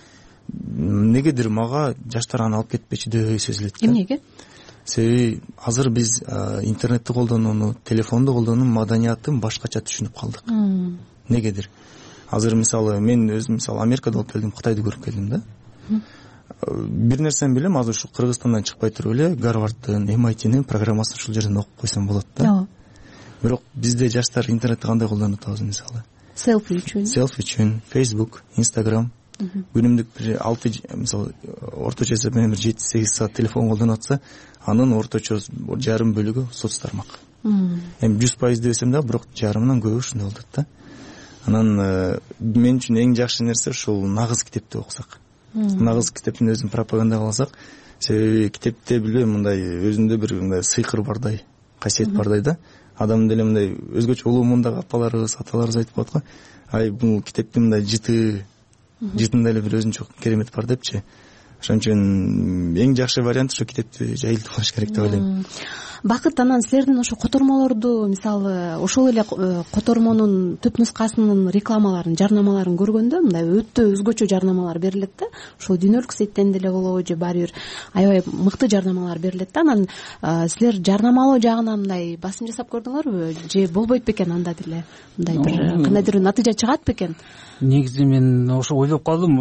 негедир мага жаштар аны алып кетпечи деп сезилет. Эмнеге? Себеби азыр биз интернетти колдонууну, телефонду колдонуу маданиятын башкача түшүнүп калдык. Негедир? Азыр мисалы мен өзүм мисалы Америкада болуп келдим, Кытайды көрүп келдим да. Бир нерсени билем, азыр ушу Кыргызстандан чыкпай туруп эле Гарварддын, эм ай тинин программасын ушул жерден окуп койсом болот да. Бирок бизде жаштар интернетти кандай колдонуп атабыз мисалы? Селфи үчүн. Селфи үчүн, Facebook, Instagram. Күнүмдүк бир алты мисалы орточо эсеп менен бир жети сегиз саат телефон колдонуп атса, анын орточо жарым бөлүгү соц тармак. Эми жүз пайыз десем да, бирок жарымынан көбү ушундай болот да. Анан мен үчүн эң жакшы нерсе ушул нагыз китепти окусак. Нагыз китептин өзүн пропаганда кылсак, себеби китепте билбейм мындай өзүндө бир мындай сыйкыр бардай, касиет бардай да. Адам деле мындай өзгөчө улуу мундагы апаларыбыз, аталарыбыз айтып коет го. Ай бул китептин мындай жыты, жытында эле бир өзүнчө керемет бар депчи. Ошон үчүн эң жакшы вариант ошо китепти жайылтыш керек деп ойлойм. Бакыт, анан силердин ошо котормолорду мисалы ошол эле котормонун түп нускасынын рекламаларын, жарнамаларын көргөндө мындай өтө өзгөчө жарнамалар берилет да. Ошол дүйнөлүк сайттен деле болобу же баары бир аябай мыкты жарнамалар берилет да. Анан силер жарнамалоо жагынан мындай басым жасап көрдүңөрбү же болбойт бекен анда деле? Мындай бир кандайдыр натыйжа чыгат бекен? Негизи мен ошо ойлоп калдым.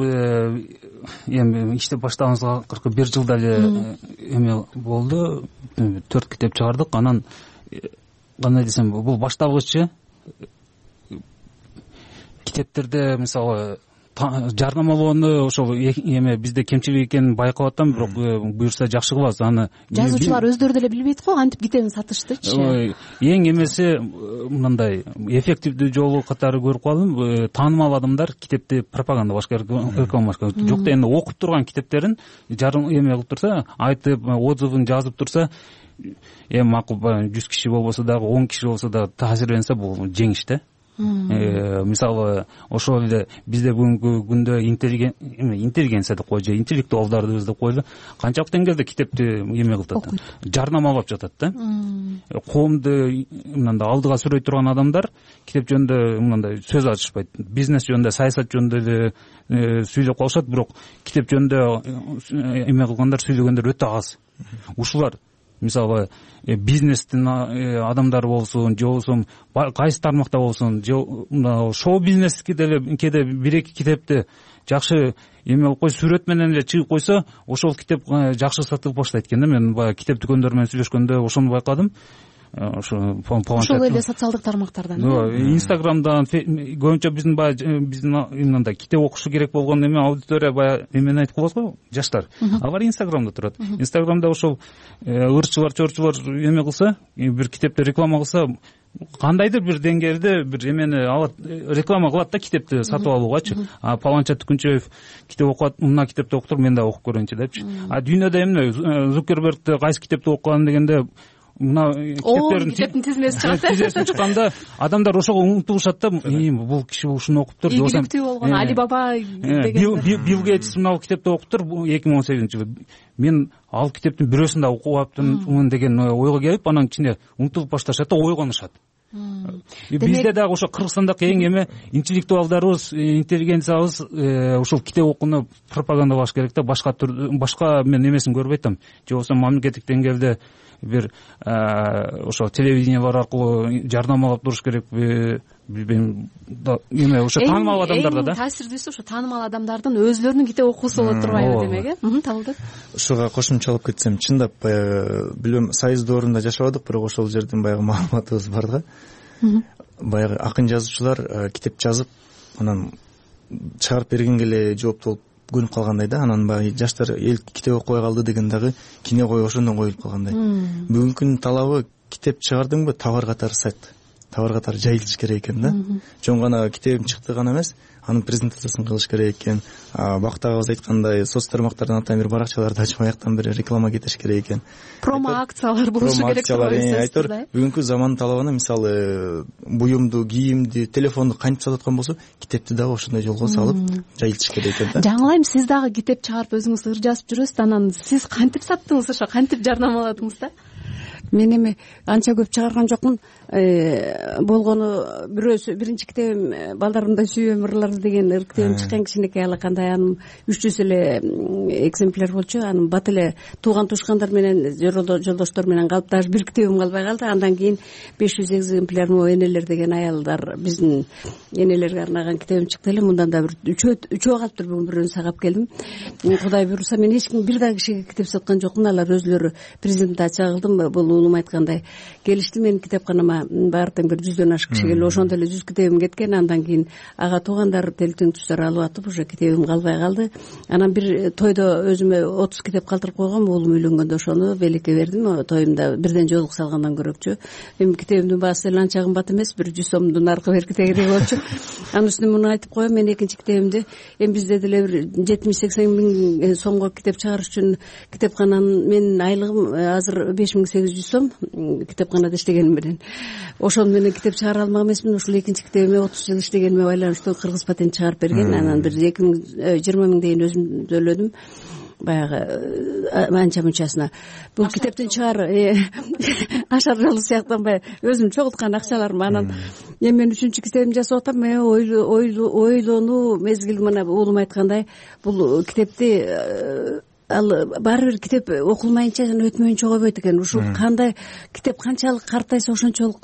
Эми иштеп баштаганыбызга кыркы бир жылда эле эме болду. төрт китеп чыгардык. Анан кандай десем, бул башталгыччы. Китептерде мисалы жарнамалоону ошол эме бизде кемчилик экенин байкап атам, бирок буюрса жакшы кылабыз аны. Жазуучулар өздөрү деле билбейт го кантип китебин сатыштычы. Эң эмеси мындай эффективдүү жолу катары көрүп калдым. Таанымал адамдар китепти пропаганда башка реклама башка жок да эми окуп турган китептерин жарым эме кылып турса, айтып, отзывын жазып турса, эми макул жүз киши болбосо дагы он киши болсо да таасирленсе бул жеңиш да. Мисалы ошол эле бизде бүгүнкү күндө интеллигенция деп койчу, интеллектуалдарбыз деп койлу, канчалык деңгээлде китепти эме кылып атат, жарнамалап жатат да. Коомду мындай алдыга сүрөй турган адамдар китеп жөнүндө мындай сөз ачышпайт. Бизнес жөнүндө, саясат жөнүндө эле сүйлөп калышат, бирок китеп жөнүндө эме кылгандар, сүйлөгөндөр өтө аз. Ушулар мисалы бизнестин адамдары болсун, же болбосо кайсы тармакта болсун, же шоу бизнеске деле кээде бир эки китепти жакшы эме кылып кой, сүрөт менен эле чыгып койсо, ошол китеп жакшы сатылып баштайт экен да. Мен баягы китеп дүкөндөр менен сүйлөшкөндө ошону байкадым. Ошо ошол эле социалдык тармактардан, Инстаграмдан көбүнчө биздин баягы биздин мындай китеп окушу керек болгон эме аудитория баягы эмени айтып коебуз го, жаштар. Алар Инстаграмда турат. Инстаграмда ошол ырчылар, чорчулар эме кылса, бир китепти реклама кылса, кандайдыр бир деңгээлде бир эмени алат, реклама кылат да китепти сатып алуугачы. А Паланча Түкүнчөев китеп окуат, мына китепти окутур, мен да окуп көрөйүнчү депчи. А дүйнөдө эмне Зукербергде кайсы китепти окуган дегенде мына китептердин китептин тизмеси чыгат. Тизмеси чыкканда адамдар ошого умтулушат да, бул киши ушуну окуптур. Ийгиликтүү болгон Али Баба деген. Билл Гейтс мына китепти окуптур, эки миң он сегизинчи жылы. Мен ал китептин бирөөсүн да окуп аптымын деген ойго келип, анан кичине умтулуп башташат да, ойгонушат. Бизде дагы ошо Кыргызстандагы эң эме интеллектуалдарыбыз, интеллигенциябыз ошол китеп окууну пропагандалаш керек да, башка башка мен эмесин көрбөй атам. Же болбосо мамлекеттик деңгээлде бир ошо телевидениялар аркылуу жарнамалап туруш керекпи, билбейм да. Эме ошо таанымал адамдарда да. Эң таасирдүүсү ошо таанымал адамдардын өзлөрүнүн китеп окуусу болот турбайбы демек, э? Табылды. Ушуга кошумчалап кетсем, чындап баягы билем Союз доорунда жашабадык, бирок ошол жерден баягы маалыматыбыз бар да. Баягы акын жазуучулар китеп жазып, анан чыгарып бергенге эле жооптуу болуп көнүп калгандай да. Анан баягы жаштар эл китеп окубай калды деген дагы кине кой ошондон коюлуп калгандай. Бүгүнкүнүн талабы китеп чыгардыңбы, товар катары сат, товар катары жайылтыш керек экен да. Жөн гана китебим чыкты гана эмес, анын презентациясын кылыш керек экен. Бакыт агабыз айткандай, соц тармактардан атайын бир баракчаларды ачып аяктан бир реклама кетириш керек экен. Промо акциялар болушу керек деп. Бүгүнкү заман талабына мисалы буюмду, кийимди, телефонду кантип сатып аткан болсо, китепти дагы ошондой жолго салып жайылтыш керек экен да. Жаңылайм, сиз дагы китеп чыгарып өзүңүз ыр жазып жүрөсүз, анан сиз кантип саттыңыз, ошо кантип жарнамаладыңыз да? Мен эми анча көп чыгарган жокмун. Болгону бирөөсү биринчи китебим балдарымдай сүйөм ырларды деген ыр китебим чыккан, кичинекей алакандай, анын үч жүз эле экземпляр болчу. Анын бат эле тууган тушкандар менен, жолдоштор менен калып, даже бир китебим калбай калды. Андан кийин беш жүз экземпляр энелер деген аялдар, биздин энелерге арнаган китебим чыкты эле. Мындан да бир үчөө үчөө калыптыр, бүгүн бирөөнү сагап келдим. Кудай буйруса, мен эч ким бир дагы кишиге китеп саткан жокмун. Алар өзлөрү презентация кылдым, бул уулум айткандай келишти. Менин китепканама баардык бир жүздөн ашык киши келип, ошондо эле жүз китебим кеткен. Андан кийин ага туугандар, телтең туштар алып атып, уже китебим калбай калды. Анан бир тойдо өзүмө отуз китеп калтырып койгом, уулум үйлөнгөндө ошону белекке бердим. Тоюмда бирден жолук салгандан көрөкчү. Эми китебимдин баасы эле анча кымбат эмес, бир жүз сомдун наркы берки тегири болчу. Анын үстүнө муну айтып коем, мен экинчи китебимди эми бизде деле бир жетимиш сексен миң сомго китеп чыгарыш үчүн китепкананын менин айлыгым азыр беш миң сегиз жүз сом, китепканада иштегеним менен. Ошону менен китеп чыгара алмак эмесмин. Ушул экинчи китебиме отуз жыл иштегениме байланыштуу кыргыз патент чыгарып берген. Анан бир эки миң жыйырма миңдейин өзүм төлөдүм. Баягы анча мынчасына. Бул китептин чыгар ашар жолу сыяктанбай өзүм чогулткан акчаларым. Анан эми мен үчүнчү китебимди жасап атам. Мен ойлонуу мезгил, мына уулум айткандай, бул китепти ал баары бир китеп окулмайынча жана өтмөйүнчө койбойт экен. Ушул кандай китеп канчалык картайса ошончолук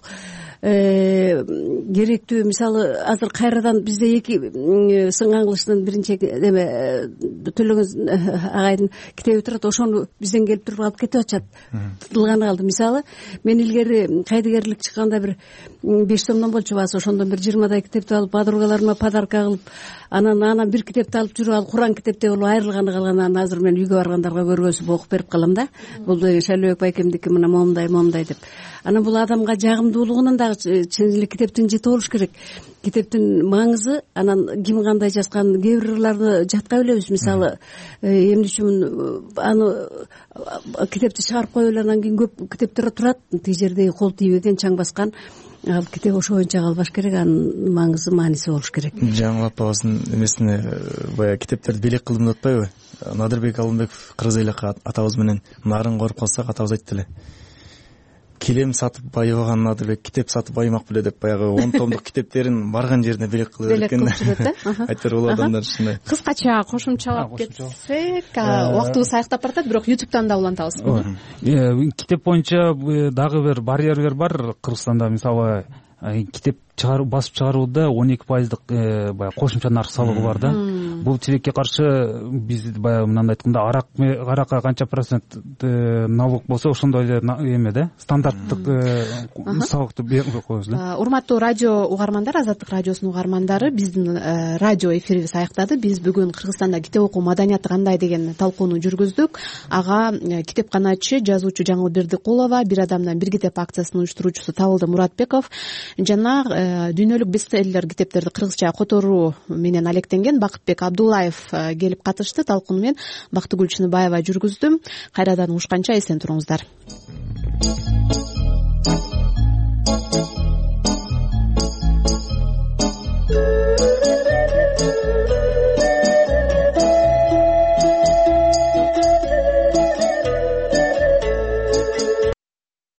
керектүү. Мисалы азыр кайрадан бизде эки сынган кылычтын биринчи эме төлөгөн агайдын китеби турат, ошону бизден келип туруп алып кетип атышат, тытылганы калды. Мисалы мен илгери кайдыгерлик чыкканда бир беш сомдон болчу баасы, ошондон бир жыйырмадай китепти алып подругаларыма подарка кылып, анан анан бир китепти алып жүрүп алып Куран китептей болуп айрылганы калган. Анан азыр мен үйгө баргандарга көргөзүп окуп берип калам да. Бул деген Шайлообек байкемдики мына момундай момундай деп. Анан бул адамга жагымдуулугунан дагы чын эле китептин жыты болуш керек. Китептин маңызы, анан ким кандай жазган, кээ бир ырларды жаткай билебиз. Мисалы эмне үчүн аны китепти чыгарып коюп эле анан кийин көп китептер турат, тиги жерде кол тийбеген, чаң баскан. Ал китеп ошо боюнча калбаш керек, анын маңызы, мааниси болуш керек. Жаңыл апабыздын эмесине баягы китептерди белек кылдым деп атпайбы? Надырбек Алымбеков кыргыз эле атабыз менен нарын коруп калсак, атабыз айтты эле: килем сатып байыбаган Надырбек китеп сатып байымак беле деп, баягы он томдук китептерин барган жерине белек кылып берет экен. Айтор бул адамдар ушундай. Кыскача кошумчалап кетсек, убактыбыз аягдап баратат, бирок ютубтан да улантабыз. Китеп боюнча дагы бир барьерлер бар Кыргызстанда. Мисалы китеп чыгаруу, басып чыгарууда он эки пайыздык баягы кошумча нарк салыгы бар да. Бул тилекке каршы биз баягы мындай айтканда арак аракка канча процент налог болсо ошондой эле эме да, стандарттык салыкты берип коебуз да. Урматтуу радио угармандар, Азаттык радиосунун угармандары, биздин радио эфирибиз аягдады. Биз бүгүн Кыргызстанда китеп окуу маданияты кандай деген талкууну жүргүздүк. Ага китепканачы, жазуучу Жаңыл Бердикулова, Бир адамдан бир китеп акциясынын уюштуруучусу Табылды Муратбеков жана дүйнөлүк бестселлер китептерди кыргызча которуу менен алектенген Бакытбек Абдуллаев келип катышты. Талкууну мен Бактыгүл Чыныбаева жүргүздүм. Кайрадан угушканча эсен туруңуздар.